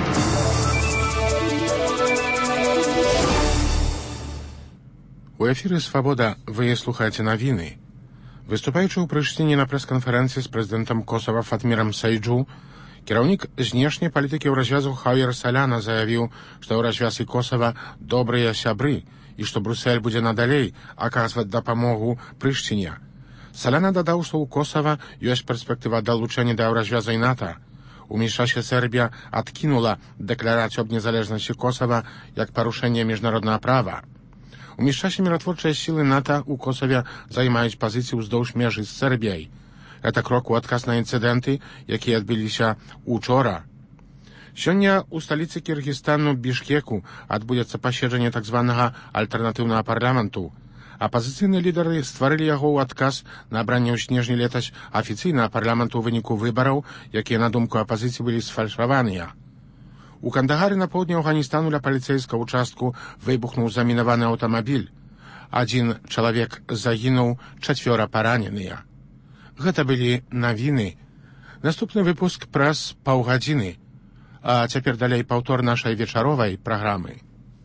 У эфіры «Свабода» вы слухаеце навіны. Выступаючы ў Прыштыне на прэс-канферэнцыі з прэзідэнтам Косава Фатмірам Сайджу, кіраўнік знешняй палітыкі ў развязу Хавьер Саляна заявіў, што ў развязі Косава добрыя сябры і што Брюссель будзе надалей аказваць дапамогу Прыштыне. Саляна дадаў, што ў Косава ёсць перспектыва далучэння да развяза і НАТО. У міжчасе Сербія адкінула дэкларацыю аб незалежнасці Косава як парушэнне міжнароднага права. У міжчасе міратворчыя сілы НАТО ў Косаве займаюць пазіцыі ўздоўж межы з Сербіяй. Гэта крок у адказ на інцыдэнты, якія адбыліся учора. Сёння ў сталіцы Кіргізстану Бішкеку адбудзецца паседжанне так званага альтэрнатыўнага парламенту. Апазіцыйныя лідары стварылі яго ў адказ на абранне ў снежні летась афіцыйнага парламенту ў выніку выбараў, якія, на думку апазіцыі, былі сфальшаваныя. У Кандагары на поўдні Афганістану ля паліцэйскага ўчастку выбухнуў замінаваны аўтамабіль. Адзін чалавек загінуў, чацвёра параненыя. Гэта былі навіны. Наступны выпуск праз паўгадзіны. А цяпер далей паўтор нашай вечаровай праграмы.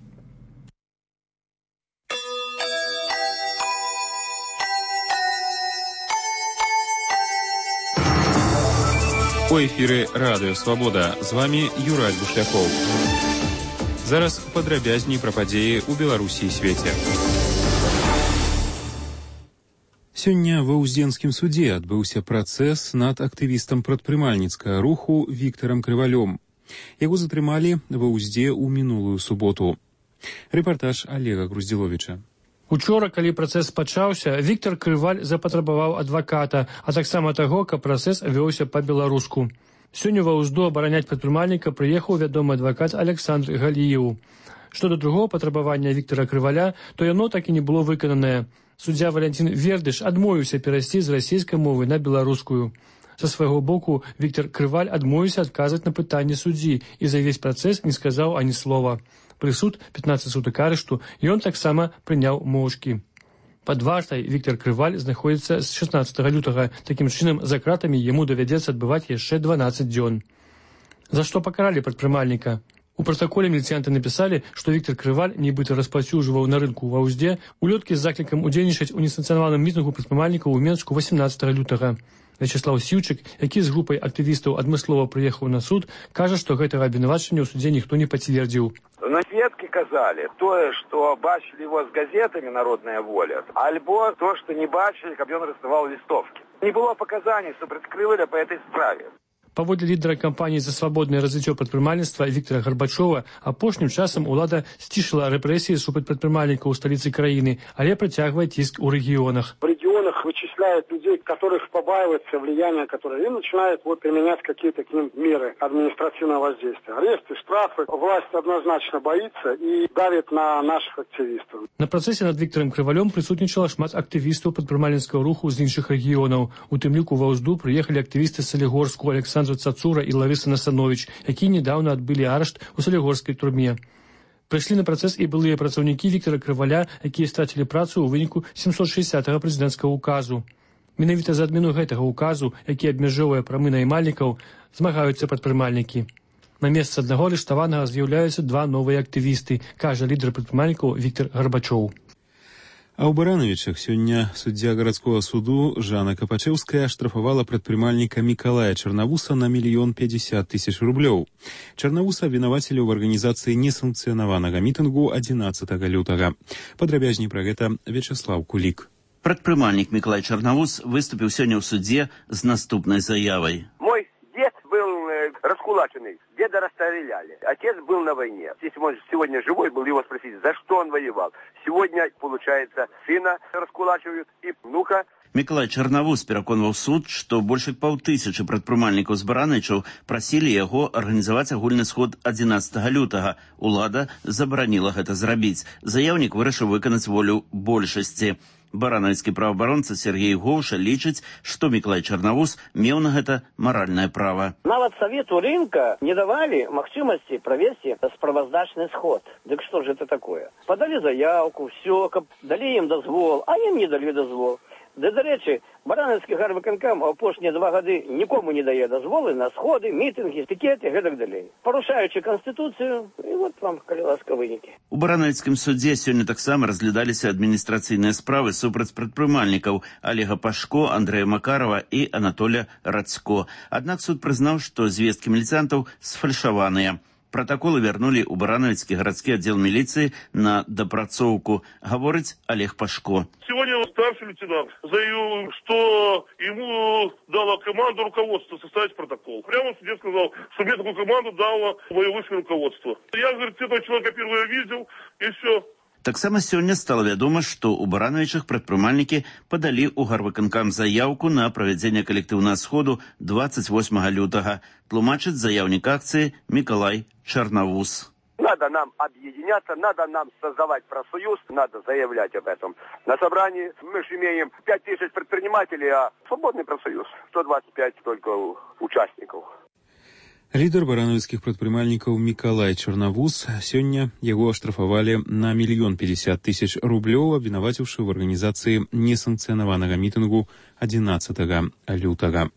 У эфіры Радыё Свабода. З вамі Юрай Бушлякоў. Зараз падрабязней пра падзеі ў Беларусі і свеце. Сёння ва Ўздзенскім судзе адбыўся працэс над актывістам прадпрымальніцкага руху Віктарам Крывалём. Яго затрымалі ва Ўздзе ў мінулую суботу. Рэпартаж Олега Груздзіловіча. Учора, калі працэс пачаўся, Віктар Крываль запатрабаваў адваката, а таксама таго, каб працэс вёўся па-беларуску. Сёння ва Ўзду абараняць прадпрымальніка прыехаў вядомы адвакат Александр Галіеў. Што да другого патрабавання Віктара Крываля, то яно так і не было выкананае. Суддзя Валянцін Вердыш адмовіўся перайсці з расійскай мовы на беларускую. Са свайго боку, Віктар Крываль адмовіўся адказваць на пытанне суддзі і за ўвесь працэс не сказаў ані слова. прысуд пятнаццаць сутак арышту, і ён таксама прыняў моўчкі. Пад вартай Віктор Крываль знаходзіцца з шаснаццатага лютага. Такім чынам, за кратамі яму давядзецца адбываць яшчэ дванаццаць дзён. За што пакаралі прадпрымальніка? У пратаколе міліцыянты напісалі, што Віктор Крываль нібыта распаўсюджваў на рынку ва ўздзе улёткі з заклікам удзельнічаць у несанкцыянаваным мітынгу прадпрымальнікаў у Менску васемнаццатага лютага. Вячеслав Сіўчык, які з групай актывістаў адмыслова прыехаў на суд, кажа, што гэтага абвінавачання ў судзе ніхто не пацвердзіў. На сведкі казалі тое, што бачылі его з газетамі «Народная воля», альбо то, што не бачылі, каб ён раздаваў лістовкі. Не было паказаний супраць Крываля па этой справе. Паводле лідара кампаніі за свабоднае развіццё прадпрымальніцтва Віктора Гарбачова, апошнім часам улада сцішыла рэпрэсіі супраць прадпрымальнікаў у сталіцы краіны, але працягвае ціск у рэгіёнах. В регионах вычисляют людей, которых побаиваются влияния, которые и начинают вот применять какие-то к ним меры административного воздействия. Аресты, штрафы. Власть однозначно боится и давит на наших активистов. На працэсе над Вікторам Крывалём прысутнічала шмат актывістаў прадпрымальніцкага руху з іншых рэгіёнаў. У тым ліку ва ўзду прыехалі актывісты з Салігорску Александр Цацура і Ларыса Насанович, якія недаўна адбылі арышт у салігорскай турме. Прыйшлі на працэс і былыя працаўнікі Віктора Крываля, якія страцілі працу ў выніку сямсот шэсцятага прэзідэнцкага указу. Менавіта за адмену гэтага указу, які абмяжоўвае прамы наймальнікаў, змагаюцца прадпрымальнікі. На месцы аднаго арыштаванага з'яўляюцца два новыя актывісты, кажа лідар прадпрымальнікаў Віктор Гарбачоў. А ў Барановічах сёння суддзя гарадскога суду Жанна Капачэўская аштрафавала прадпрымальніка Мікалая Чарнавуса на мільён пятьдесят тысяч рублёў. Чарнавуса абвінавацілі ў арганізацыі несанкцыянаванага мітынгу адзінаццатага лютага. Падрабязней пра гэта Вячеслав Кулік. Прадпрымальнік Мікалай Чарнавус выступіў сёння ў судзе з наступнай заявай. Мой дед был э, раскулаченный, деда расстреляли. Отец был на войне. Если он сегодня живой был, его спросить, за что он воевал. Сегодня, получается, сына раскулачивают и внука. Мікалай Чарнавус пераконваў суд, што больш як паўтысячы прадпрымальнікаў з Баранавічаў прасілі яго арганізаваць агульны сход адзінаццатага лютага. Улада забараніла гэта зрабіць. Заяўнік вырашыў выканаць волю большасці. Баранавіцкі праваабаронца Сергей Гоўша лічыць, што Мікалай Чарнавус меў на гэта маральнае права. Нават Совету рынка не давалі магчымасці правесці справаздачны сход. Дык што ж это такое? Падалі заявку, все, каб далі ім дазвол, а ім не далі дазвол. Да, дарэчы, Баранавіцкі гарвыканкам апошнія два гады нікому не дае дазволы на сходы, мітынгі, пікеты, гэтак далей. Парушаючы Канстытуцыю, і вот вам, калі ласка, вынікі. У Баранавіцкім судзе сёння таксама разглядаліся адміністрацыйныя справы супраць прадпрымальнікаў Олега Пашко, Андрэя Макарова і Анатоля Рацко. Аднак суд прызнаў, што звесткі міліцыянтаў сфальшаваныя. Протоколы вернули у Барановицкий городский отдел милиции на допрацовку, говорит Олег Пашко. Сегодня старший лейтенант заявил, что ему дало команду руководства составить протокол. Прямо в суде сказал, что мне такую команду дало воеводское руководство. Я, говорит, этого человека впервые видел, и все. Таксама сёння стала вядома, што ў Барановічах прадпрымальнікі падалі ў гарвыканкам заяўку на правядзенне калектыўнага сходу двадцать восьмага лютага. Тлумачыць заяўнік акцыі Мікалай Чарнавус. Надо нам объединяться, надо нам создавать профсоюз, надо заявлять об этом. На собрании мы же имеем пять тысяч предпринимателей, а свободный профсоюз сто двадцать пять только участников. Лідар барановіцкіх прадпрымальнікаў Мікалай Чарнавус сёння яго аштрафавалі на мільён пятьдесят тысяч рублёў, абвінаваціўшы ў арганізацыі несанкцыянаванага мітынгу адзінаццатага лютага.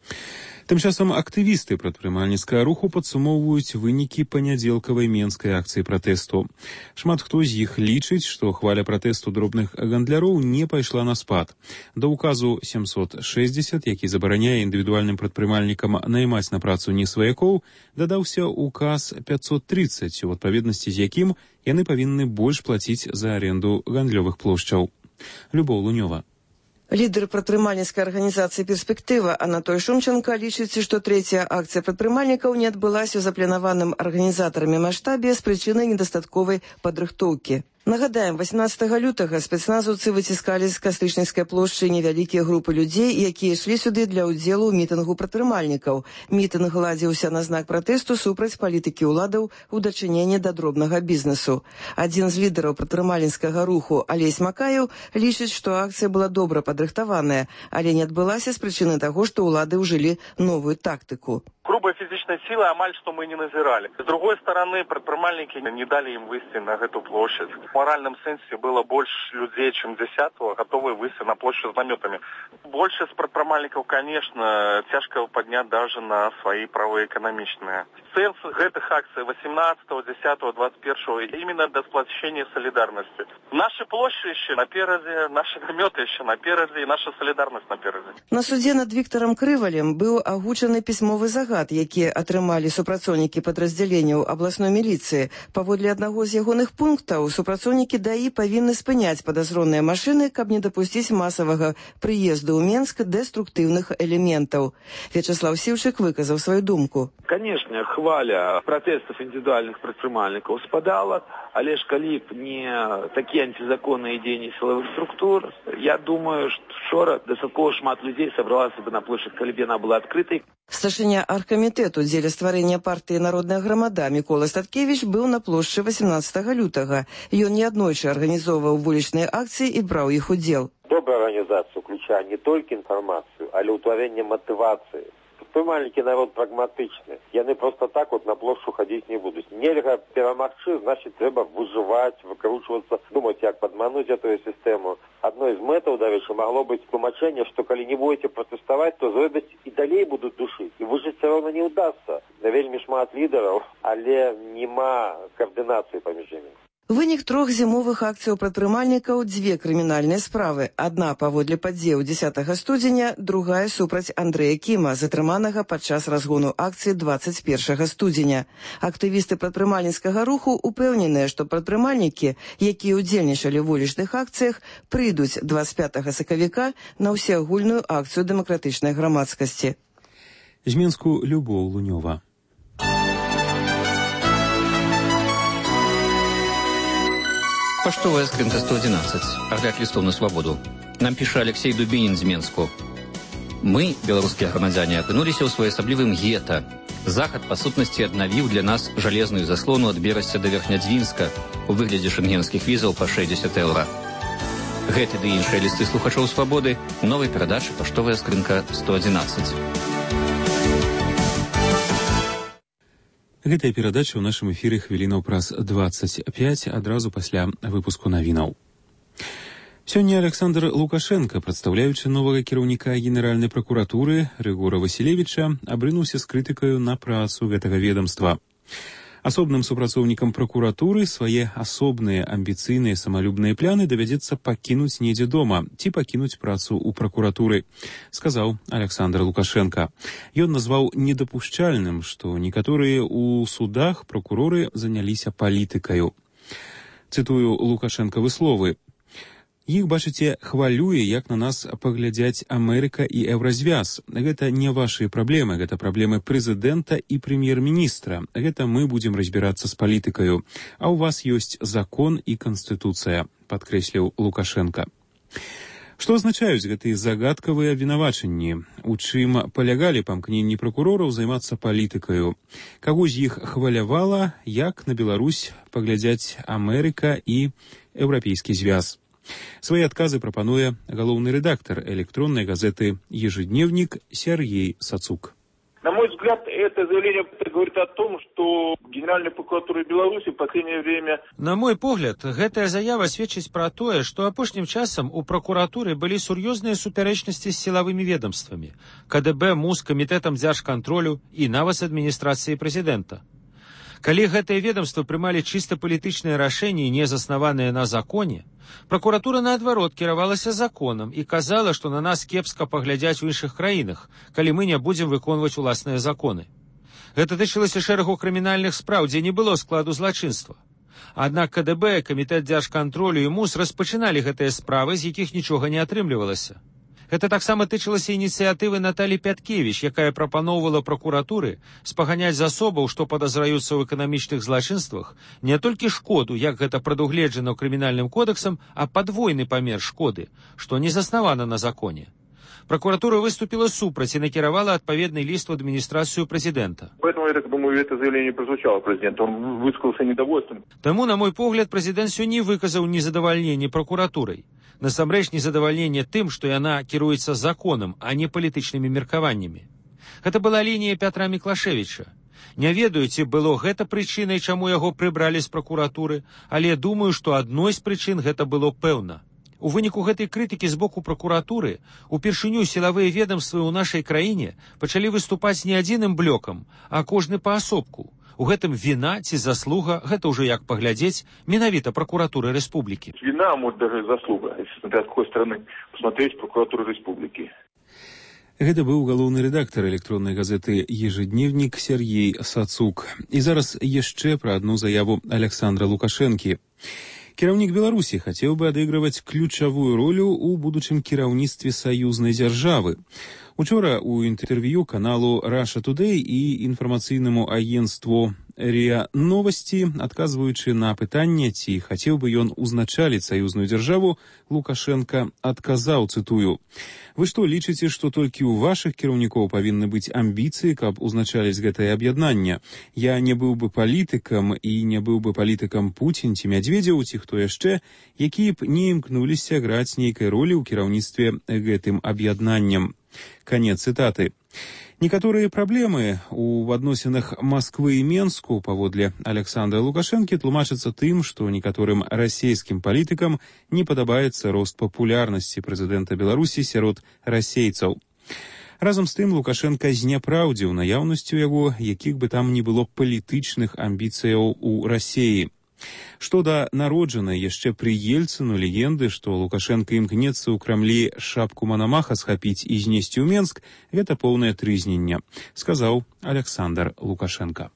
Тым часам актывісты прадпрымальніцкага руху падсумоўваюць вынікі панядзелкавай менскай акцыі пратэсту. Шмат хто з іх лічыць, што хваля пратэсту дробных гандляроў не пайшла на спад. Да указу сямсот шэсцьдзесят, які забараняе індывідуальным прадпрымальнікам наймаць на працу несваякоў, дадаўся указ пятьсот тридцать, у адпаведнасці з якім яны павінны больш плаціць за аренду гандлёвых плошчаў. Любоў Лунёва. Лідар прадпрымальніцкай арганізацыі «Перспектыва» Анатоль Шумченко лічыць, што трэцяя акцыя прадпрымальнікаў не адбылася ў запланаваным арганізатарамі маштабе з прычыны недастатковай падрыхтоўкі. Нагадаем, восемнадцатага лютага спецназаўцы выціскалі з Кастрычніцкай плошчы невялікія групы людзей, якія ішлі сюды для ўдзелу ў мітынгу прадпрымальнікаў. Мітынг ладзіўся на знак пратэсту супраць палітыкі ўладаў у дачыненні да дробнага бізнесу. Адзін з лідараў прадпрымальніцкага руху Алесь Макаеў лічыць, што акцыя была добра падрыхтаваная, але не адбылася з прычыны таго, што ўлады ўжылі новую тактыку. грубой физичной силы амаль что мы не назирали. С другой стороны, предпринимальники не дали им выйти на эту площадь. В моральном сенсе было больше людей, чем десятого, готовы выйти на площадь с наметами. Больше с предпринимальников, конечно, тяжко поднять даже на свои права экономичные. Сенс этих акций восемнадцатого, десятого, двадцать первого именно до сплочения солидарности. Наши площади еще напереди, наши наметы еще напереди, и наша солидарность напереди. На суде над Віктором Крывалем быў агучаны пісьмовы загад, які атрымалі супрацоўнікі падраздзяленняў абласной міліцыі. Паводле аднаго з ягоных пунктаў, супрацоўнікі ДАІ павінны спыняць падазроныя машыны, каб не дапусціць масавага прыезду ў Менск дэструктыўных элементаў. Вячеслав Сіўчык выказаў сваю думку. Конечно, хваля протестов индивидуальных предпринимальников спадала, але ж калі б не такие антизаконные дзеянні силовых структур, я думаю, что вчора дастаткова шмат людей собралася бы на площадь, калі б яна была открытой. Старшыня аргкамітэту дзеля стварэння партыі «Народная грамада» Мікола Статкевіч быў на плошчы восемнадцатага лютага. Ён неаднойчы арганізоўваў вулічныя акцыі і браў іх удзел. Добрая организация включая не только информацию, але утворение мотивации. Предпринимальники народ прагматичны. Яны просто так вот на площадь ходить не будут. Нельга перамагчы, значит, треба выживать, выкручиваться, думать, как подмануть эту систему. Одной из мэтаў, дарэчы, могло быть тлумачэнне, что калі не будете протестовать, то зробяць и далей будут душить. И выжить все равно не удастся. Да вельмі шмат лидеров, але нема координации паміж імі. Вынік трох зімовых акцыяў прадпрымальнікаў дзве крымінальныя справы. Адна паводле падзеяў дзесятага студзеня, другая супраць Андрэя Кіма, затрыманага падчас разгону акцыі двадцать першага студзеня. Актывісты прадпрымальніцкага руху упэўненыя, што прадпрымальнікі, якія ўдзельнічалі ў вулічных акцыях, прыйдуць двадцать пятага сакавіка на ўсеагульную акцыю дэмакратычнай грамадскасці. З Мінску Любоў Лунёва. Поштовая скринка сто одиннадцать. Огляд листов на свободу. Нам піша Алексей Дубінін з Менску. Мы, беларускія грамадзяне, апынуліся ў своеасаблівым гета. Захад, па сутнасці, аднавіў для нас жалезную заслону ад Берасця да Верхнядзвінска у выглядзе шэнгенскіх візаў па шэсцьдзесят еўра. Гэты ды іншыя лісты слухачоў свабоды у новай перадачы «Поштовая скринка сто одиннадцать». Гэтая перадача ў нашым эфіры хвілінаў праз двадцать пять адразу пасля выпуску навінаў. Сёння Александр Лукашенко, прадстаўляючы новага кіраўніка Генеральнай пракуратуры Рыгора Васілевіча, абрынуўся з крытыкаю на працу гэтага ведомства. Асобным супрацоўнікам пракуратуры свае асобныя амбіцыйныя самалюбныя пляны давядзецца пакінуць недзе дома ці пакінуць працу ў пракуратуры, сказаў Александр Лукашенко. Ён назваў недапушчальным, што некаторыя ў судах пракуроры заняліся палітыкаю. Цытую Лукашэнкавы словы. Іх, бачыце, хвалюе, як на нас паглядзяць Амерыка і Еўразвяз. Гэта не вашыя праблемы, гэта праблемы прэзідэнта і прэм'ер-міністра. Гэта мы будзем разбірацца з палітыкаю. А ў вас ёсць закон і канстытуцыя, падкрэсліў Лукашенко. Што азначаюць гэтыя загадкавыя абвінавачанні? У чым палягалі памкненні пракурораў займацца палітыкаю? Каго з іх хвалявала, як на Беларусь паглядзяць Амерыка і Еўрапейскі звяз? Свои отказы пропонуя галоўны редактор электронной газеты «Ежедневник» Сергей Сацук. На мой взгляд, это заявление говорит о том, что Генеральная прокуратура Беларуси в последнее время... На мой погляд, гэтая заява сведчыць пра тое, што апошнім часам у пракуратуры былі сур'ёзныя супярэчнасці з сілавымі ведомствамі, КДБ, МУС, камітэтам дзяржкантролю і нават з адміністрацыяй прэзідэнта. Калі гэтыя ведомствы прымалі чыста палітычныя рашэнні, не заснаваныя на законе, пракуратура, наадварот, кіравалася законам і казала, што на нас кепска паглядзяць у іншых краінах, калі мы не будзем выконваць уласныя законы. Гэта тычылася шэрагу крымінальных спраў, дзе не было складу злачынства. Аднак КДБ, камітэт дзяржкантролю і МУС распачыналі гэтыя справы, з якіх нічога не атрымлівалася. Гэта таксама тычылася ініцыятывы Наталі Пяткевіч, якая прапаноўвала пракуратуры спаганяць з асобаў, што падазраюцца ў эканамічных злачынствах, не толькі шкоду, як гэта прадугледжана крымінальным кодексам, а падвойны памер шкоды, што не заснавана на законе. Прокуратура выступила супраць и накіравала отповедный лист в администрацию президента. Поэтому, я так думаю, это заявление прозвучало президента. Он высказался недовольством. Тому, на мой погляд, президент сёння выказаў незадавальненне прокуратурой. Насамрэч незадавальненне тым, што яна кіруецца законам, а не палітычнымі меркаваннямі. Гэта была лінія Пятра Міклашевіча. Не ведаю, ці было гэта прычынай, чаму яго прыбралі з пракуратуры, але думаю, што адной з прычын гэта было пэўна. У выніку гэтай крытыкі з боку пракуратуры упершыню сілавыя ведомствы ў нашай краіне пачалі выступаць не адзіным блокам, а кожны паасобку. У гэтым віна ці заслуга, гэта ўжо як паглядзець, менавіта прокуратуры республики. Вина, может, даже заслуга, если смотря с какой стороны посмотреть прокуратуру республики. Гэта быў галоўны рэдактар электроннай газеты «Ежедневник» Сергей Сацук. І зараз яшчэ пра адну заяву Александра Лукашэнкі. Кіраўнік Беларусі хацеў бы адыгрываць ключавую ролю ў будучым кіраўніцтве саюзнай дзяржавы. Учора у інтэрв'ю каналу Russia Today і інфармацыйнаму агенству РИА Новости, адказваючы на пытанне, ці хацеў бы ён узначаліць саюзную дзяржаву, Лукашенко адказаў, цытую: «Вы што, лічыце, што толькі ў вашых кіраўнікоў павінны быць амбіцыі, каб узначаліць гэтае аб'яднанне? Я не быў бы палітыкам і не быў бы палітыкам Пуцін ці Мядзведзеў, ці хто яшчэ, якія б не імкнуліся граць нейкай ролі ў кіраўніцтве гэтым аб'яднаннем». Конец цитаты. Некаторыя праблемы ў адносінах Москвы і Менску паводле Александра Лукашэнкі тлумачацца тым, што некаторым расійскім палітыкам не падабаецца рост папулярнасці прэзідэнта Беларусі сярод расейцаў. Разам з тым Лукашенка зняпраўдзіў наяўнасцю яго якіх бы там ні было палітычных амбіцыяў у Расіі. Што да народжанай яшчэ пры Ельцыну легенды, што Лукашенко імкнецца ў Крамлі шапку Манамаха схапіць і знесці ў Менск, гэта поўнае трызненне, сказаў Александр Лукашенко.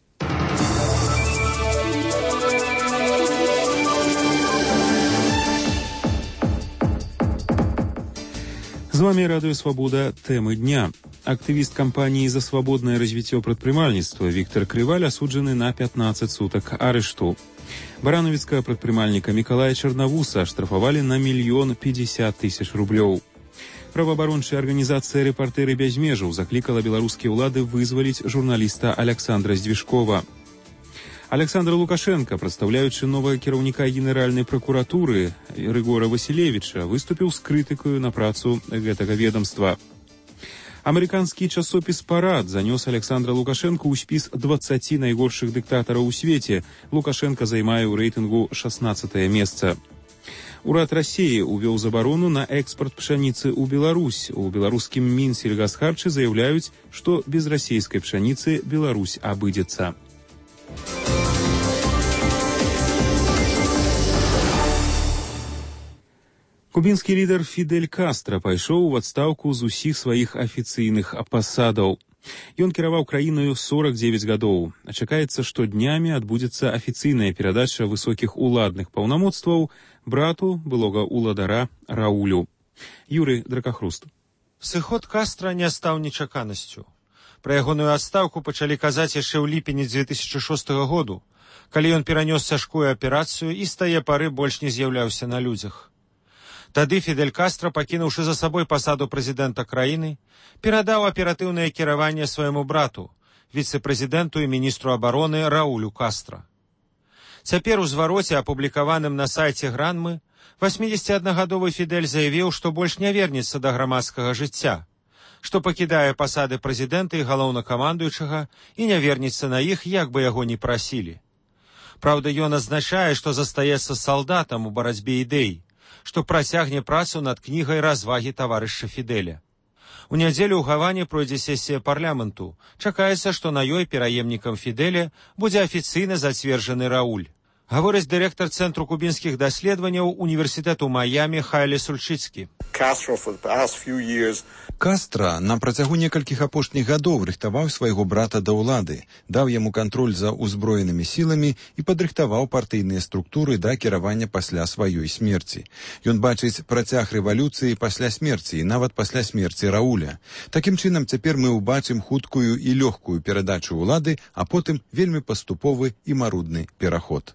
З вами Радио Свобода. Темы дня. Активист компании «За свободное развитие предпринимательства» Виктор Крываль осуджены на пятнадцать суток арешту. Барановицкого предпринимальника Миколая Черновуса штрафовали на миллион пятьдесят тысяч рублёў. Правоабарончая организация «Репортеры без межаў» закликала белорусские улады вызволить журналиста Александра Здвижкова. Александр Лукашенко, представляючы нового кіраўніка Генеральной прокуратуры Рыгора Василевича, выступил с критикою на працу гэтага ведомства. Американскі часопіс «Парад» занёс Александра Лукашенко ў спіс двадцаці найгоршых дыктатараў у свеце. Лукашенко займае ў рэйтынгу шаснаццатае месца. Урад России увёў забарону на экспорт пшаніцы ў Беларусь. У беларускім Мінсельгасхарчы заяўляюць, што без расійскай пшаніцы Беларусь абыдзецца. Кубінскі лідар Фідель Кастра пайшоў у адстаўку з усіх сваіх афіцыйных пасадаў. Ён кіраваў краінаю сорок дзевяць гадоў. Чакаецца, што днямі адбудзецца афіцыйная перадача высокіх уладных паўнамоцтваў брату былога уладара Раулю. Юрый Дракахруст. Сыход Кастра не стаў нечаканасцю. Пра ягоную адстаўку пачалі казаць яшчэ ў ліпені дзве тысячы шостага году, калі ён перанёс цяжкую аперацыю і з тае пары больш не з'яўляўся на людзях. Тады Фідель Кастра, пакінуўшы за сабой пасаду прэзідэнта краіны, перадаў аператыўнае кіраванне свайму брату, віцэ-прэзідэнту і міністру абароны Раулю Кастра. Цяпер у звароце, апублікаваным на сайце Гранмы, васьмідзесяциаднагадовы Фідель заявіў, што больш не вернецца да грамадскага жыцця, што пакідае пасады прэзідэнта і галоўнакамандуючага і не вернецца на іх, як бы яго ні прасілі. Праўда, ён адзначае, што застаецца салдатам у барацьбе ідэй, што працягне працу над кнігай развагі таварыша Фідэля. У нядзелю ў Гаване пройдзе сесія парламенту. Чакаецца, што на ёй пераемнікам Фідэля будзе афіцыйна зацверджаны Рауль. Гаворыць дырэктар Цэнтру кубінскіх даследаванняў універсітэту Майамі Хайле Сульчыцкі. Кастра на працягу некалькіх апошніх гадоў рыхтаваў свайго брата да ўлады, даў яму кантроль за ўзброенымі сіламі і падрыхтаваў партыйныя структуры да кіравання пасля сваёй смерці. Ён бачыць працяг рэвалюцыі пасля смерці і нават пасля смерці Рауля. Такім чынам, цяпер мы ўбачым хуткую і лёгкую перадачу ўлады, а потым вельмі паступовы і марудны пераход.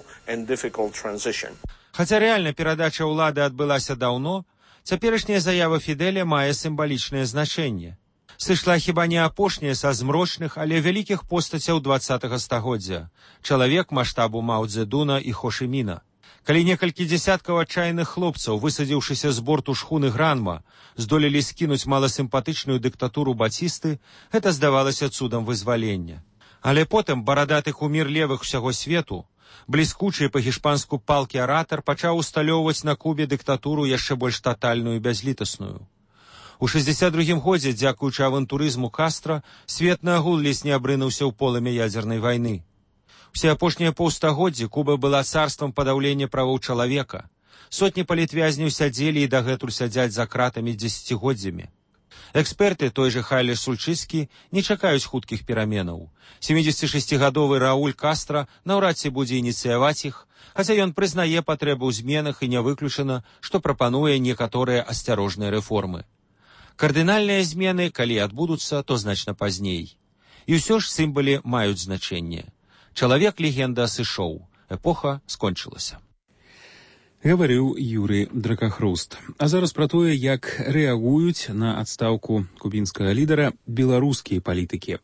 Хаця рэальна перадача ўлады адбылася даўно, цяперашняя заява Фідэля мае сімвалічнае значэнне. Сышла хіба не апошняя са змрочных, але вялікіх постацяў дваццатага стагоддзя, чалавек маштабу Мао Цзэдуна і Хо Ші Міна. Калі некалькі дзясяткаў адчайных хлопцаў, высадзіўшыся з борту шхуны Гранма, здолелі скінуць маласімпатычную дыктатуру Бацісты, гэта здавалася цудам вызвалення. Але потым барадаты кумір левых усяго свету, бліскучы па-гішпанску палкі-аратар, пачаў усталёўваць на Кубе дыктатуру яшчэ больш татальную і бязлітасную. У шэсцьдзесят другім годзе, дзякуючы авантурызму Кастра, свет нагул ледзь не абрынуўся ў полымя ядзернай вайны. Усе апошнія паўстагоддзі Куба была царствам падаўлення правоў чалавека. Сотні палітвязняў сядзелі і дагэтуль сядзяць за кратамі дзесяцігоддзямі. Эксперты, той же Хайле Сульчыскі, не чакаюць хуткіх пераменаў. сямідзесятшасцігадовы Рауль Кастра наўрад ці будзе ініцыяваць іх, хаця ён прызнае патрэбу ў зменах і не выключана, што прапануе некаторыя асцярожныя рэформы. Кардынальныя змены, калі адбудуцца, то значна пазней. І ўсё ж сімвалы маюць значэнне. Чалавек-легенда сышоў. Эпоха скончылася. Гаварыў Юрый Дракахруст. А зараз пра тое, як рэагуюць на адстаўку кубінскага лідара беларускія палітыкі.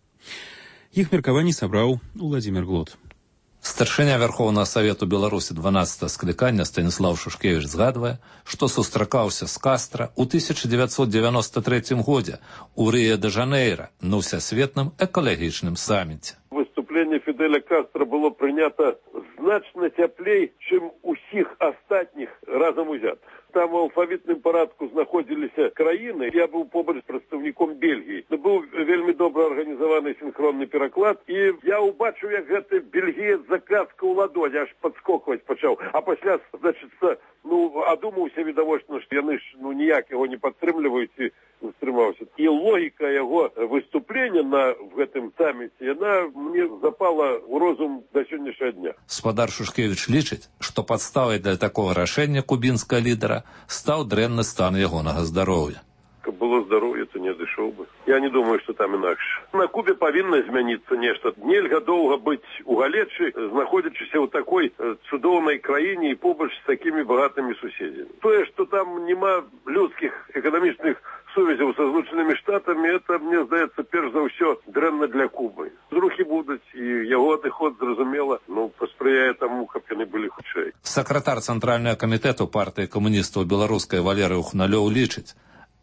Іх меркаванні сабраў Уладзімір Глот. Старшыня Вярхоўнага Савету Беларусі дванаццатага склікання Станіслаў Шушкевіч згадвае, што сустракаўся з Кастра ў тысяча дзевяцьсот девяносто трэцім годзе ў Рыё-де-Жанейра на ўсесветным экалагічным саміце. Выступление Фиделя Кастро было принято значно теплей, чем усіх астатніх разом узят. Там в алфавітным парадку знаходзіліся краіны. Я быў побач з прадстаўніком Бельгіі. Быў вельмі добра арганізаваны сінхронны пераклад, і я ўбачыў, як гэты бельгіец заказка ў ладоні, аж падскокваць пачаў. А пасля, значыцца, ну, адумаўся відавочна, што яны ж ну, ніяк яго не падтрымліваюць і стрымаўся. І логіка яго выступлення на в гэтым саміце, яна мне запала ў розум да сённяшняга дня. Спадар Шушкевіч лічыць, што падставай для такога рашэння кубінскага лідара стаў дрэнны стан ягонага здароўя. Каб было здароўе, то не дышоў бы. Я не думаю, што там інакш. На Кубе павінна змяніцца нешта. Нельга доўга быць у галечы, знаходзячыся ў такой цудоўнай краіне і побач з такімі багатымі суседзямі. Тое, што там няма людскіх эканамічных сувязяў са Злучанымі Штатамі, это, мне здаецца, перш за ўсё дрэнна для Кубы. Зрухі будуць, і яго адыход, зразумела, ну, паспрыяе таму, каб яны былі хутчэй. Сакратар Цэнтральнага камітэту партыі камуністаў беларускай Валерый Ухналёў лічыць,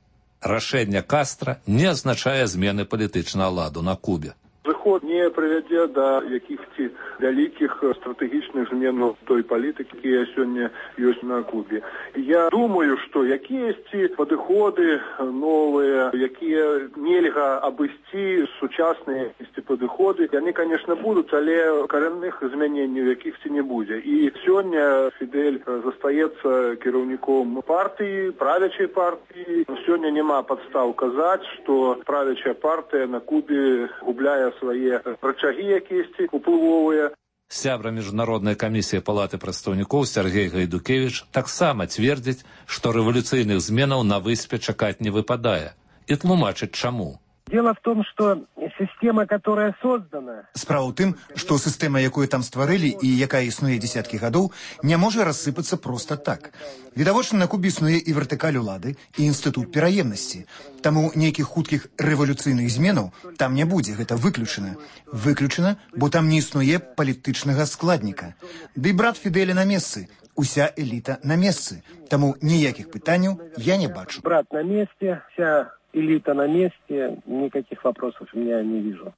рашэнне Кастра не азначае змены палітычнага ладу на Кубе. Зыход не прывядзе да якіх-ці вялікіх стратэгічных зменаў той палітыкі, якія сёння ёсць на Кубе. Я думаю, што якіясьці падыходы новыя, якія нельга абысці, сучасныя якіясьці падыходы, яны, конечно, будуць, але карэнных змяненняў якіхсьці не будзе. І сёння Фідель застаецца кіраўніком партыі, правячай партыі. Сёння няма падстаў казаць, што правячая партыя на Кубе губляе свае рычагі якісьці уплывовыя. Сябра міжнароднай камісіі палаты прадстаўнікоў Сергей Гайдукевіч таксама цвердзіць, што рэвалюцыйных зменаў на выспе чакаць не выпадае. І тлумачыць чаму. Дело в том, что система, которая создана... Справа ў тым, што сістэма, якую там стварылі і якая існуе дзесяткі гадоў, не можа рассыпацца проста так. Відавочна, на Кубе існуе і вертыкаль улады, і інстытут пераемнасці. Таму нейкіх хуткіх рэвалюцыйных зменаў там не будзе, гэта выключана. Выключана, бо там не існуе палітычнага складніка. Ды і брат Фідэля на месцы, уся эліта на месцы. Таму ніякіх пытанняў я не бачу. Брат на месте, вся... элита на месте, никаких вопросов я не вижу.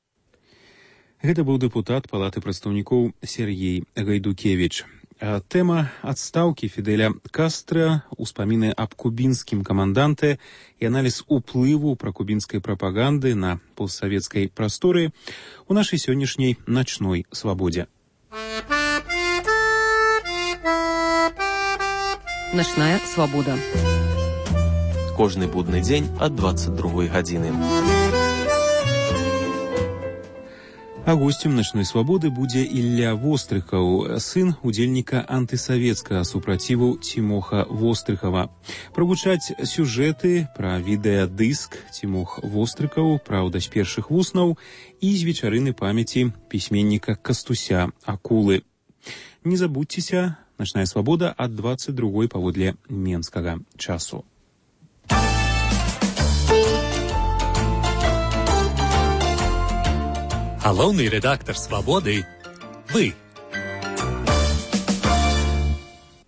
Гэта быў дэпутат палаты прадстаўнікоў Сергей Гайдукевіч. А тэма адстаўкі Фідэля Кастра, успаміны аб кубінскім каманданте і аналіз уплыву пракубінскай прапаганды на постсавецкай прасторы у нашай сённяшняй начной свабодзе. Начная свабода. Кожны будны дзень ад дваццаць другой гадзіны. А госцем начной свабоды будзе Ілля Вострыхаў, сын удзельніка антысавецкага супраціву Цімоха Вострыхава. Прагучаць сюжэты пра відэадыск Цімох Вострыкаў, праўда з першых вуснаў і з вечарыны памяці пісьменніка Кастуся Акулы. Не забудзьцеся, начная свабода ад дваццаць другой паводле менскага часу. Галоўны рэдактар «Свабоды» – вы.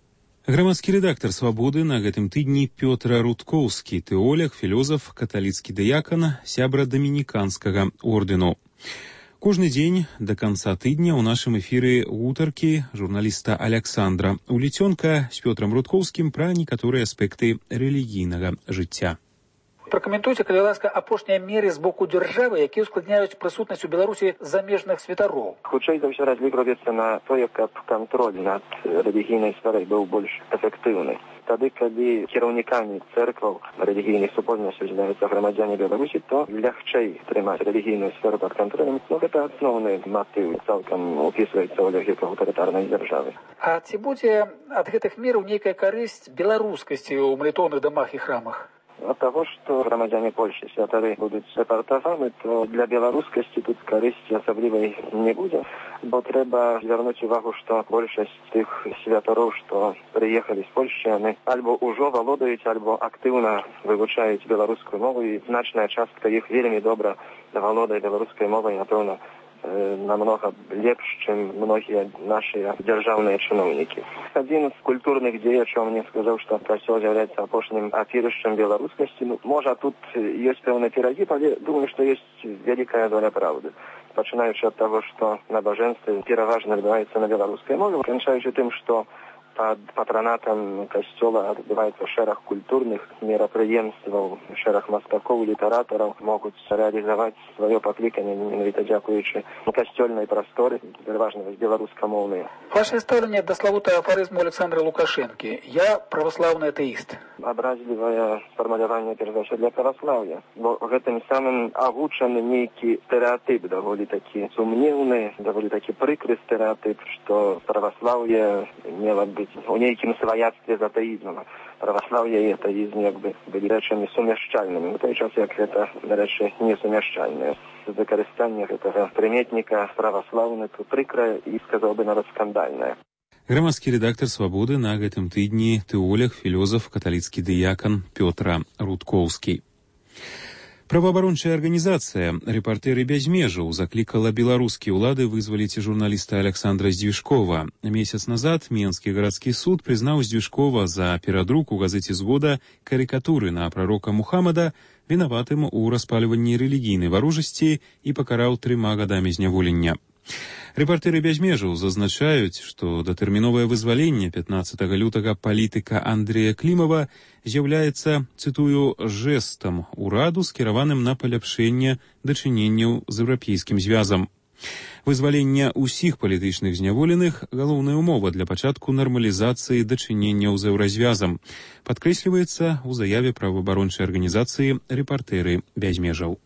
Грамадскі рэдактар «Свабоды» на гэтым тыдні Пётр Рудкоўскі, тэолог, філозаф, каталіцкі дыякан, сябра дамініканскага ордэну. Кожны дзень да канца тыдня ў нашым эфіры гутаркі журналіста Аляксандра Уліцёнка з Пётрам Рудкоўскім пра некаторыя аспекты рэлігійнага жыцця. Пракаментуйце, калі ласка, апошнія меры з боку дзяржавы, якія ускладняюць прысутнасць у Беларусі замежных святароў. Хутчэй за ўсё разлік робіцца на тое, каб кантроль над рэлігійнай сферай быў больш эфектыўны. Тады, калі кіраўнікамі цэркваў рэлігійных супольнасцяў з'яўляюцца грамадзяне Беларусі, то лягчэй трымаць рэлігійную сферу пад кантролем. Ну, гэта асноўны матыў, цалкам упісваецца ў логіку аўтарытарнай дзяржавы. А ці будзе ад гэтых мераў нейкая карысць беларускасці ў малітоўных дамах і храмах? От того, что громадяне Польши, святары будут депортованы, то для белорусскости тут корысти особливой не будет, бо треба звернуть увагу, что большасць тых святаров, что приехали с Польши, они альбо уже володают, альбо активно вывучают белорусскую мову, и значная частка их вельми добра володает белорусской мовой, напевно, намного лепш, чым многія нашыя дзяржаўныя чыноўнікі. Адзін з культурных дзеячаў мне сказаў, што касцёл з'яўляецца апошнім апірышчам беларускасці. Ну, можа, тут ёсць пэўны перагіб, але думаю, што ёсць вялікая доля праўды. Пачынаючы ад таго, што набажэнствы пераважна адбываецца на беларускай мове, канчаючы тым, што под патронатом касцёла адбываецца шэраг культурных мерапрыемстваў, шэраг мастакоў, літаратараў могуць рэалізаваць сваё пакліканне менавіта дзякуючы касцёльнай прасторы, пераважна беларускамоўныя. Ваше стаўленне да славутага афарызму Александра Лукашэнкі «Я праваслаўны атэіст». Абразлівае фармуляванне, перш за ўсё, для праваслаўя, бо гэтым самым агучаны нейкі стэрэатып, даволі такі сумнеўны, даволі такі прыкры стэрэатып, што праваслаўе мела быць у нейкім сваяцтве з атэізмам. Праваслаўе і атэізм як бы былі рэчамі сумяшчальнымі, у той час як гэта, дарэчы, не сумяшчальныя. Выкарыстанне гэтага прыметніка праваслаўны тут прыкрае і, сказаў бы, нават скандальнае. Грамадскі рэдактар «Свабоды» на гэтым тыдні тэолог, філозаф, каталіцкі дыякан Пётр Рудкоўскі. Праваабарончая арганізацыя «Рэпартэры без межаў» заклікала беларускія ўлады вызваліць журналіста Аляксандра Здвижкова. Месяц назад Менскі гарадскі суд прызнаў Здвижкова за перадрук у газеце «Згода» карыкатуры на прарока Мухаммада вінаватым у распальванні рэлігійнай варожасці і пакараў трыма гадамі зняволення. Рэпартэры без межаў зазначаюць, што датэрміновае вызваленне пятнаццатага лютага палітыка Андрэя Клімава з'яўляецца, цытую, жэстам ураду, скіраваным на паляпшэнне дачыненняў з еўрапейскім звязам. Вызваленне ўсіх палітычных зняволеных – галоўная ўмова для пачатку нармалізацыі дачыненняў з еўразвязам, падкрэсліваецца ў заяве праваабарончай арганізацыі «Рэпартэры без межаў».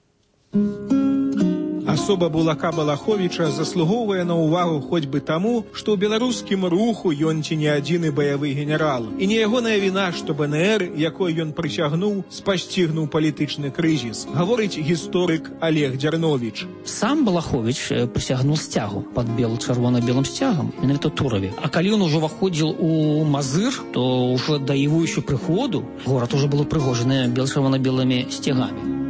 Асоба Булака Балаховіча заслугоўвае на ўвагу хоць бы таму, што ў беларускім руху ён ці не адзіны баявы генерал. І не ягоная віна, што БНР, якой ён прысягнуў, спасцігнуў палітычны крызіс, гаворыць гісторык Олег Дзярновіч. Сам Балаховіч прысягнуў сцягу пад бел-чырвона-белым сцягам, менавіта Тураве. А калі ён ужо выходзіл у Мазыр, то ўжо да яго ещё прыходу горад ужо было прыгожаны бел-чырвона-белымі сцягамі.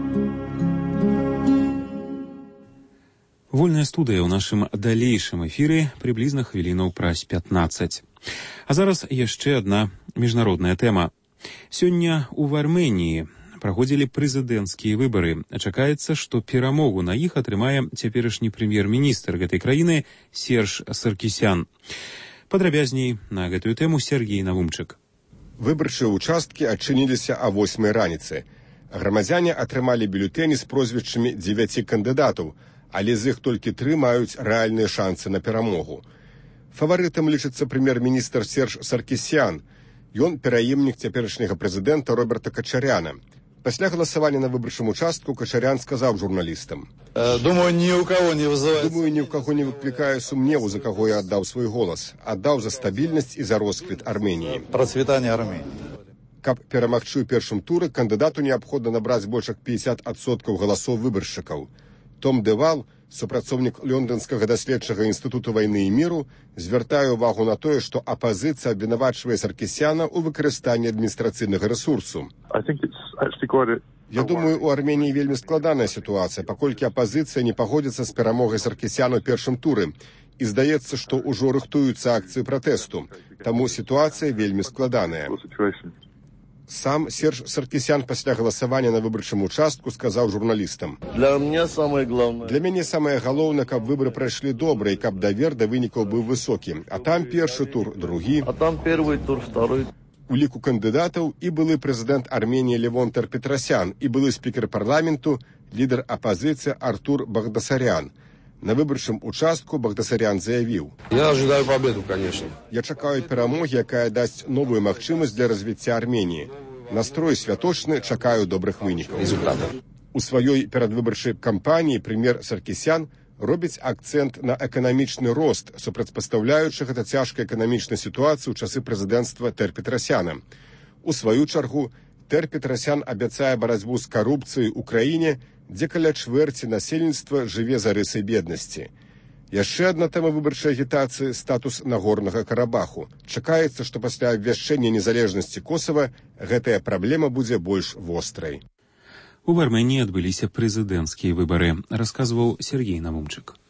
Вольная студыя ў нашым далейшым эфіры прыблізна хвілінаў праз пятнаццаць. А зараз яшчэ адна міжнародная тэма. Сёння ў Арменіі праходзілі прэзідэнцкія выбары. Чакаецца, што перамогу на іх атрымае цяперашні прэм'ер-міністр гэтай краіны Серж Саркісян. Падрабязней на гэтую тэму Сергей Навумчык. Выбарчыя ўчасткі адчыніліся а восьмай раніцы. Грамадзяне атрымалі бюлетэні з прозвішчамі дзевяці кандыдатаў, але з іх толькі тры маюць рэальныя шансы на перамогу. Фаварытам лічыцца прэм'ер-міністр Серж Саркісян. Ён пераемнік цяперашняга прэзідэнта Роберта Качаряна. Пасля галасавання на выбарчым участку Качарян сказаў журналістам: Думаю, ні ў каго не вызываецца. Думаю, ні ў каго не выклікае сумневу, за каго я аддаў свой голас. Аддаў за стабільнасць і за росквіт Арменіі. Працвітанне Арменіі. Каб перамагчы ў першым туры, кандыдату неабходна набраць больш як пятьдесят адсоткаў галасоў выбаршчыкаў. Том Девал, супрацоўнік Лёндонскага даследчага інстытуту вайны і міру, звяртае ўвагу на тое, што апазіцыя абвінавачвае Саркісяна ў выкарыстанні адміністрацыйнага рэсурсу. Я думаю, у Арменіі вельмі складаная сітуацыя, паколькі апазіцыя не пагодзіцца з перамогай Саркісяна ў першым туры. І здаецца, што ўжо рыхтуюцца акцыі пратэсту, таму сітуацыя вельмі складаная. Сам Серж Саркісян пасля галасавання на выбарчым участку сказаў журналістам: Для мяне самае главное. Для мяне самае галоўнае, каб выбары прайшлі добра і каб давер да вынікаў быў высокі. А там першы тур, другі. А там першы тур, второй. У ліку кандыдатаў і былы прэзідэнт Арменіі Левон Тер-Петросян, і былы спікер парламенту, лідар апазіцыі Артур Багдасарян. На выбарчым участку Багдасарян заявіў: Я ожидаю победу, конечно. Я чакаю перамогі, якая дасць новую магчымасць для развіцця Арменіі. Настрой святочны, чакаю добрых вынікаў. У сваёй перадвыбарчай кампаніі прэм'ер Саркісян робіць акцэнт на эканамічны рост, супрацьпастаўляючы гэта цяжкай эканамічнай сітуацыі ў часы прэзідэнцтва Тер-Петросяна. У сваю чаргу Тер-Петросян абяцае барацьбу з карупцыяй у краіне, дзе каля чвэрці насельніцтва жыве за рысай беднасці. Яшчэ адна тэма выбарчай агітацыі – статус Нагорнага Карабаху. Чакаецца, што пасля абвяшчэння незалежнасці Косава гэтая праблема будзе больш вострай. У Арменіі адбыліся прэзідэнцкія выбары, расказваў Сергей Навумчык.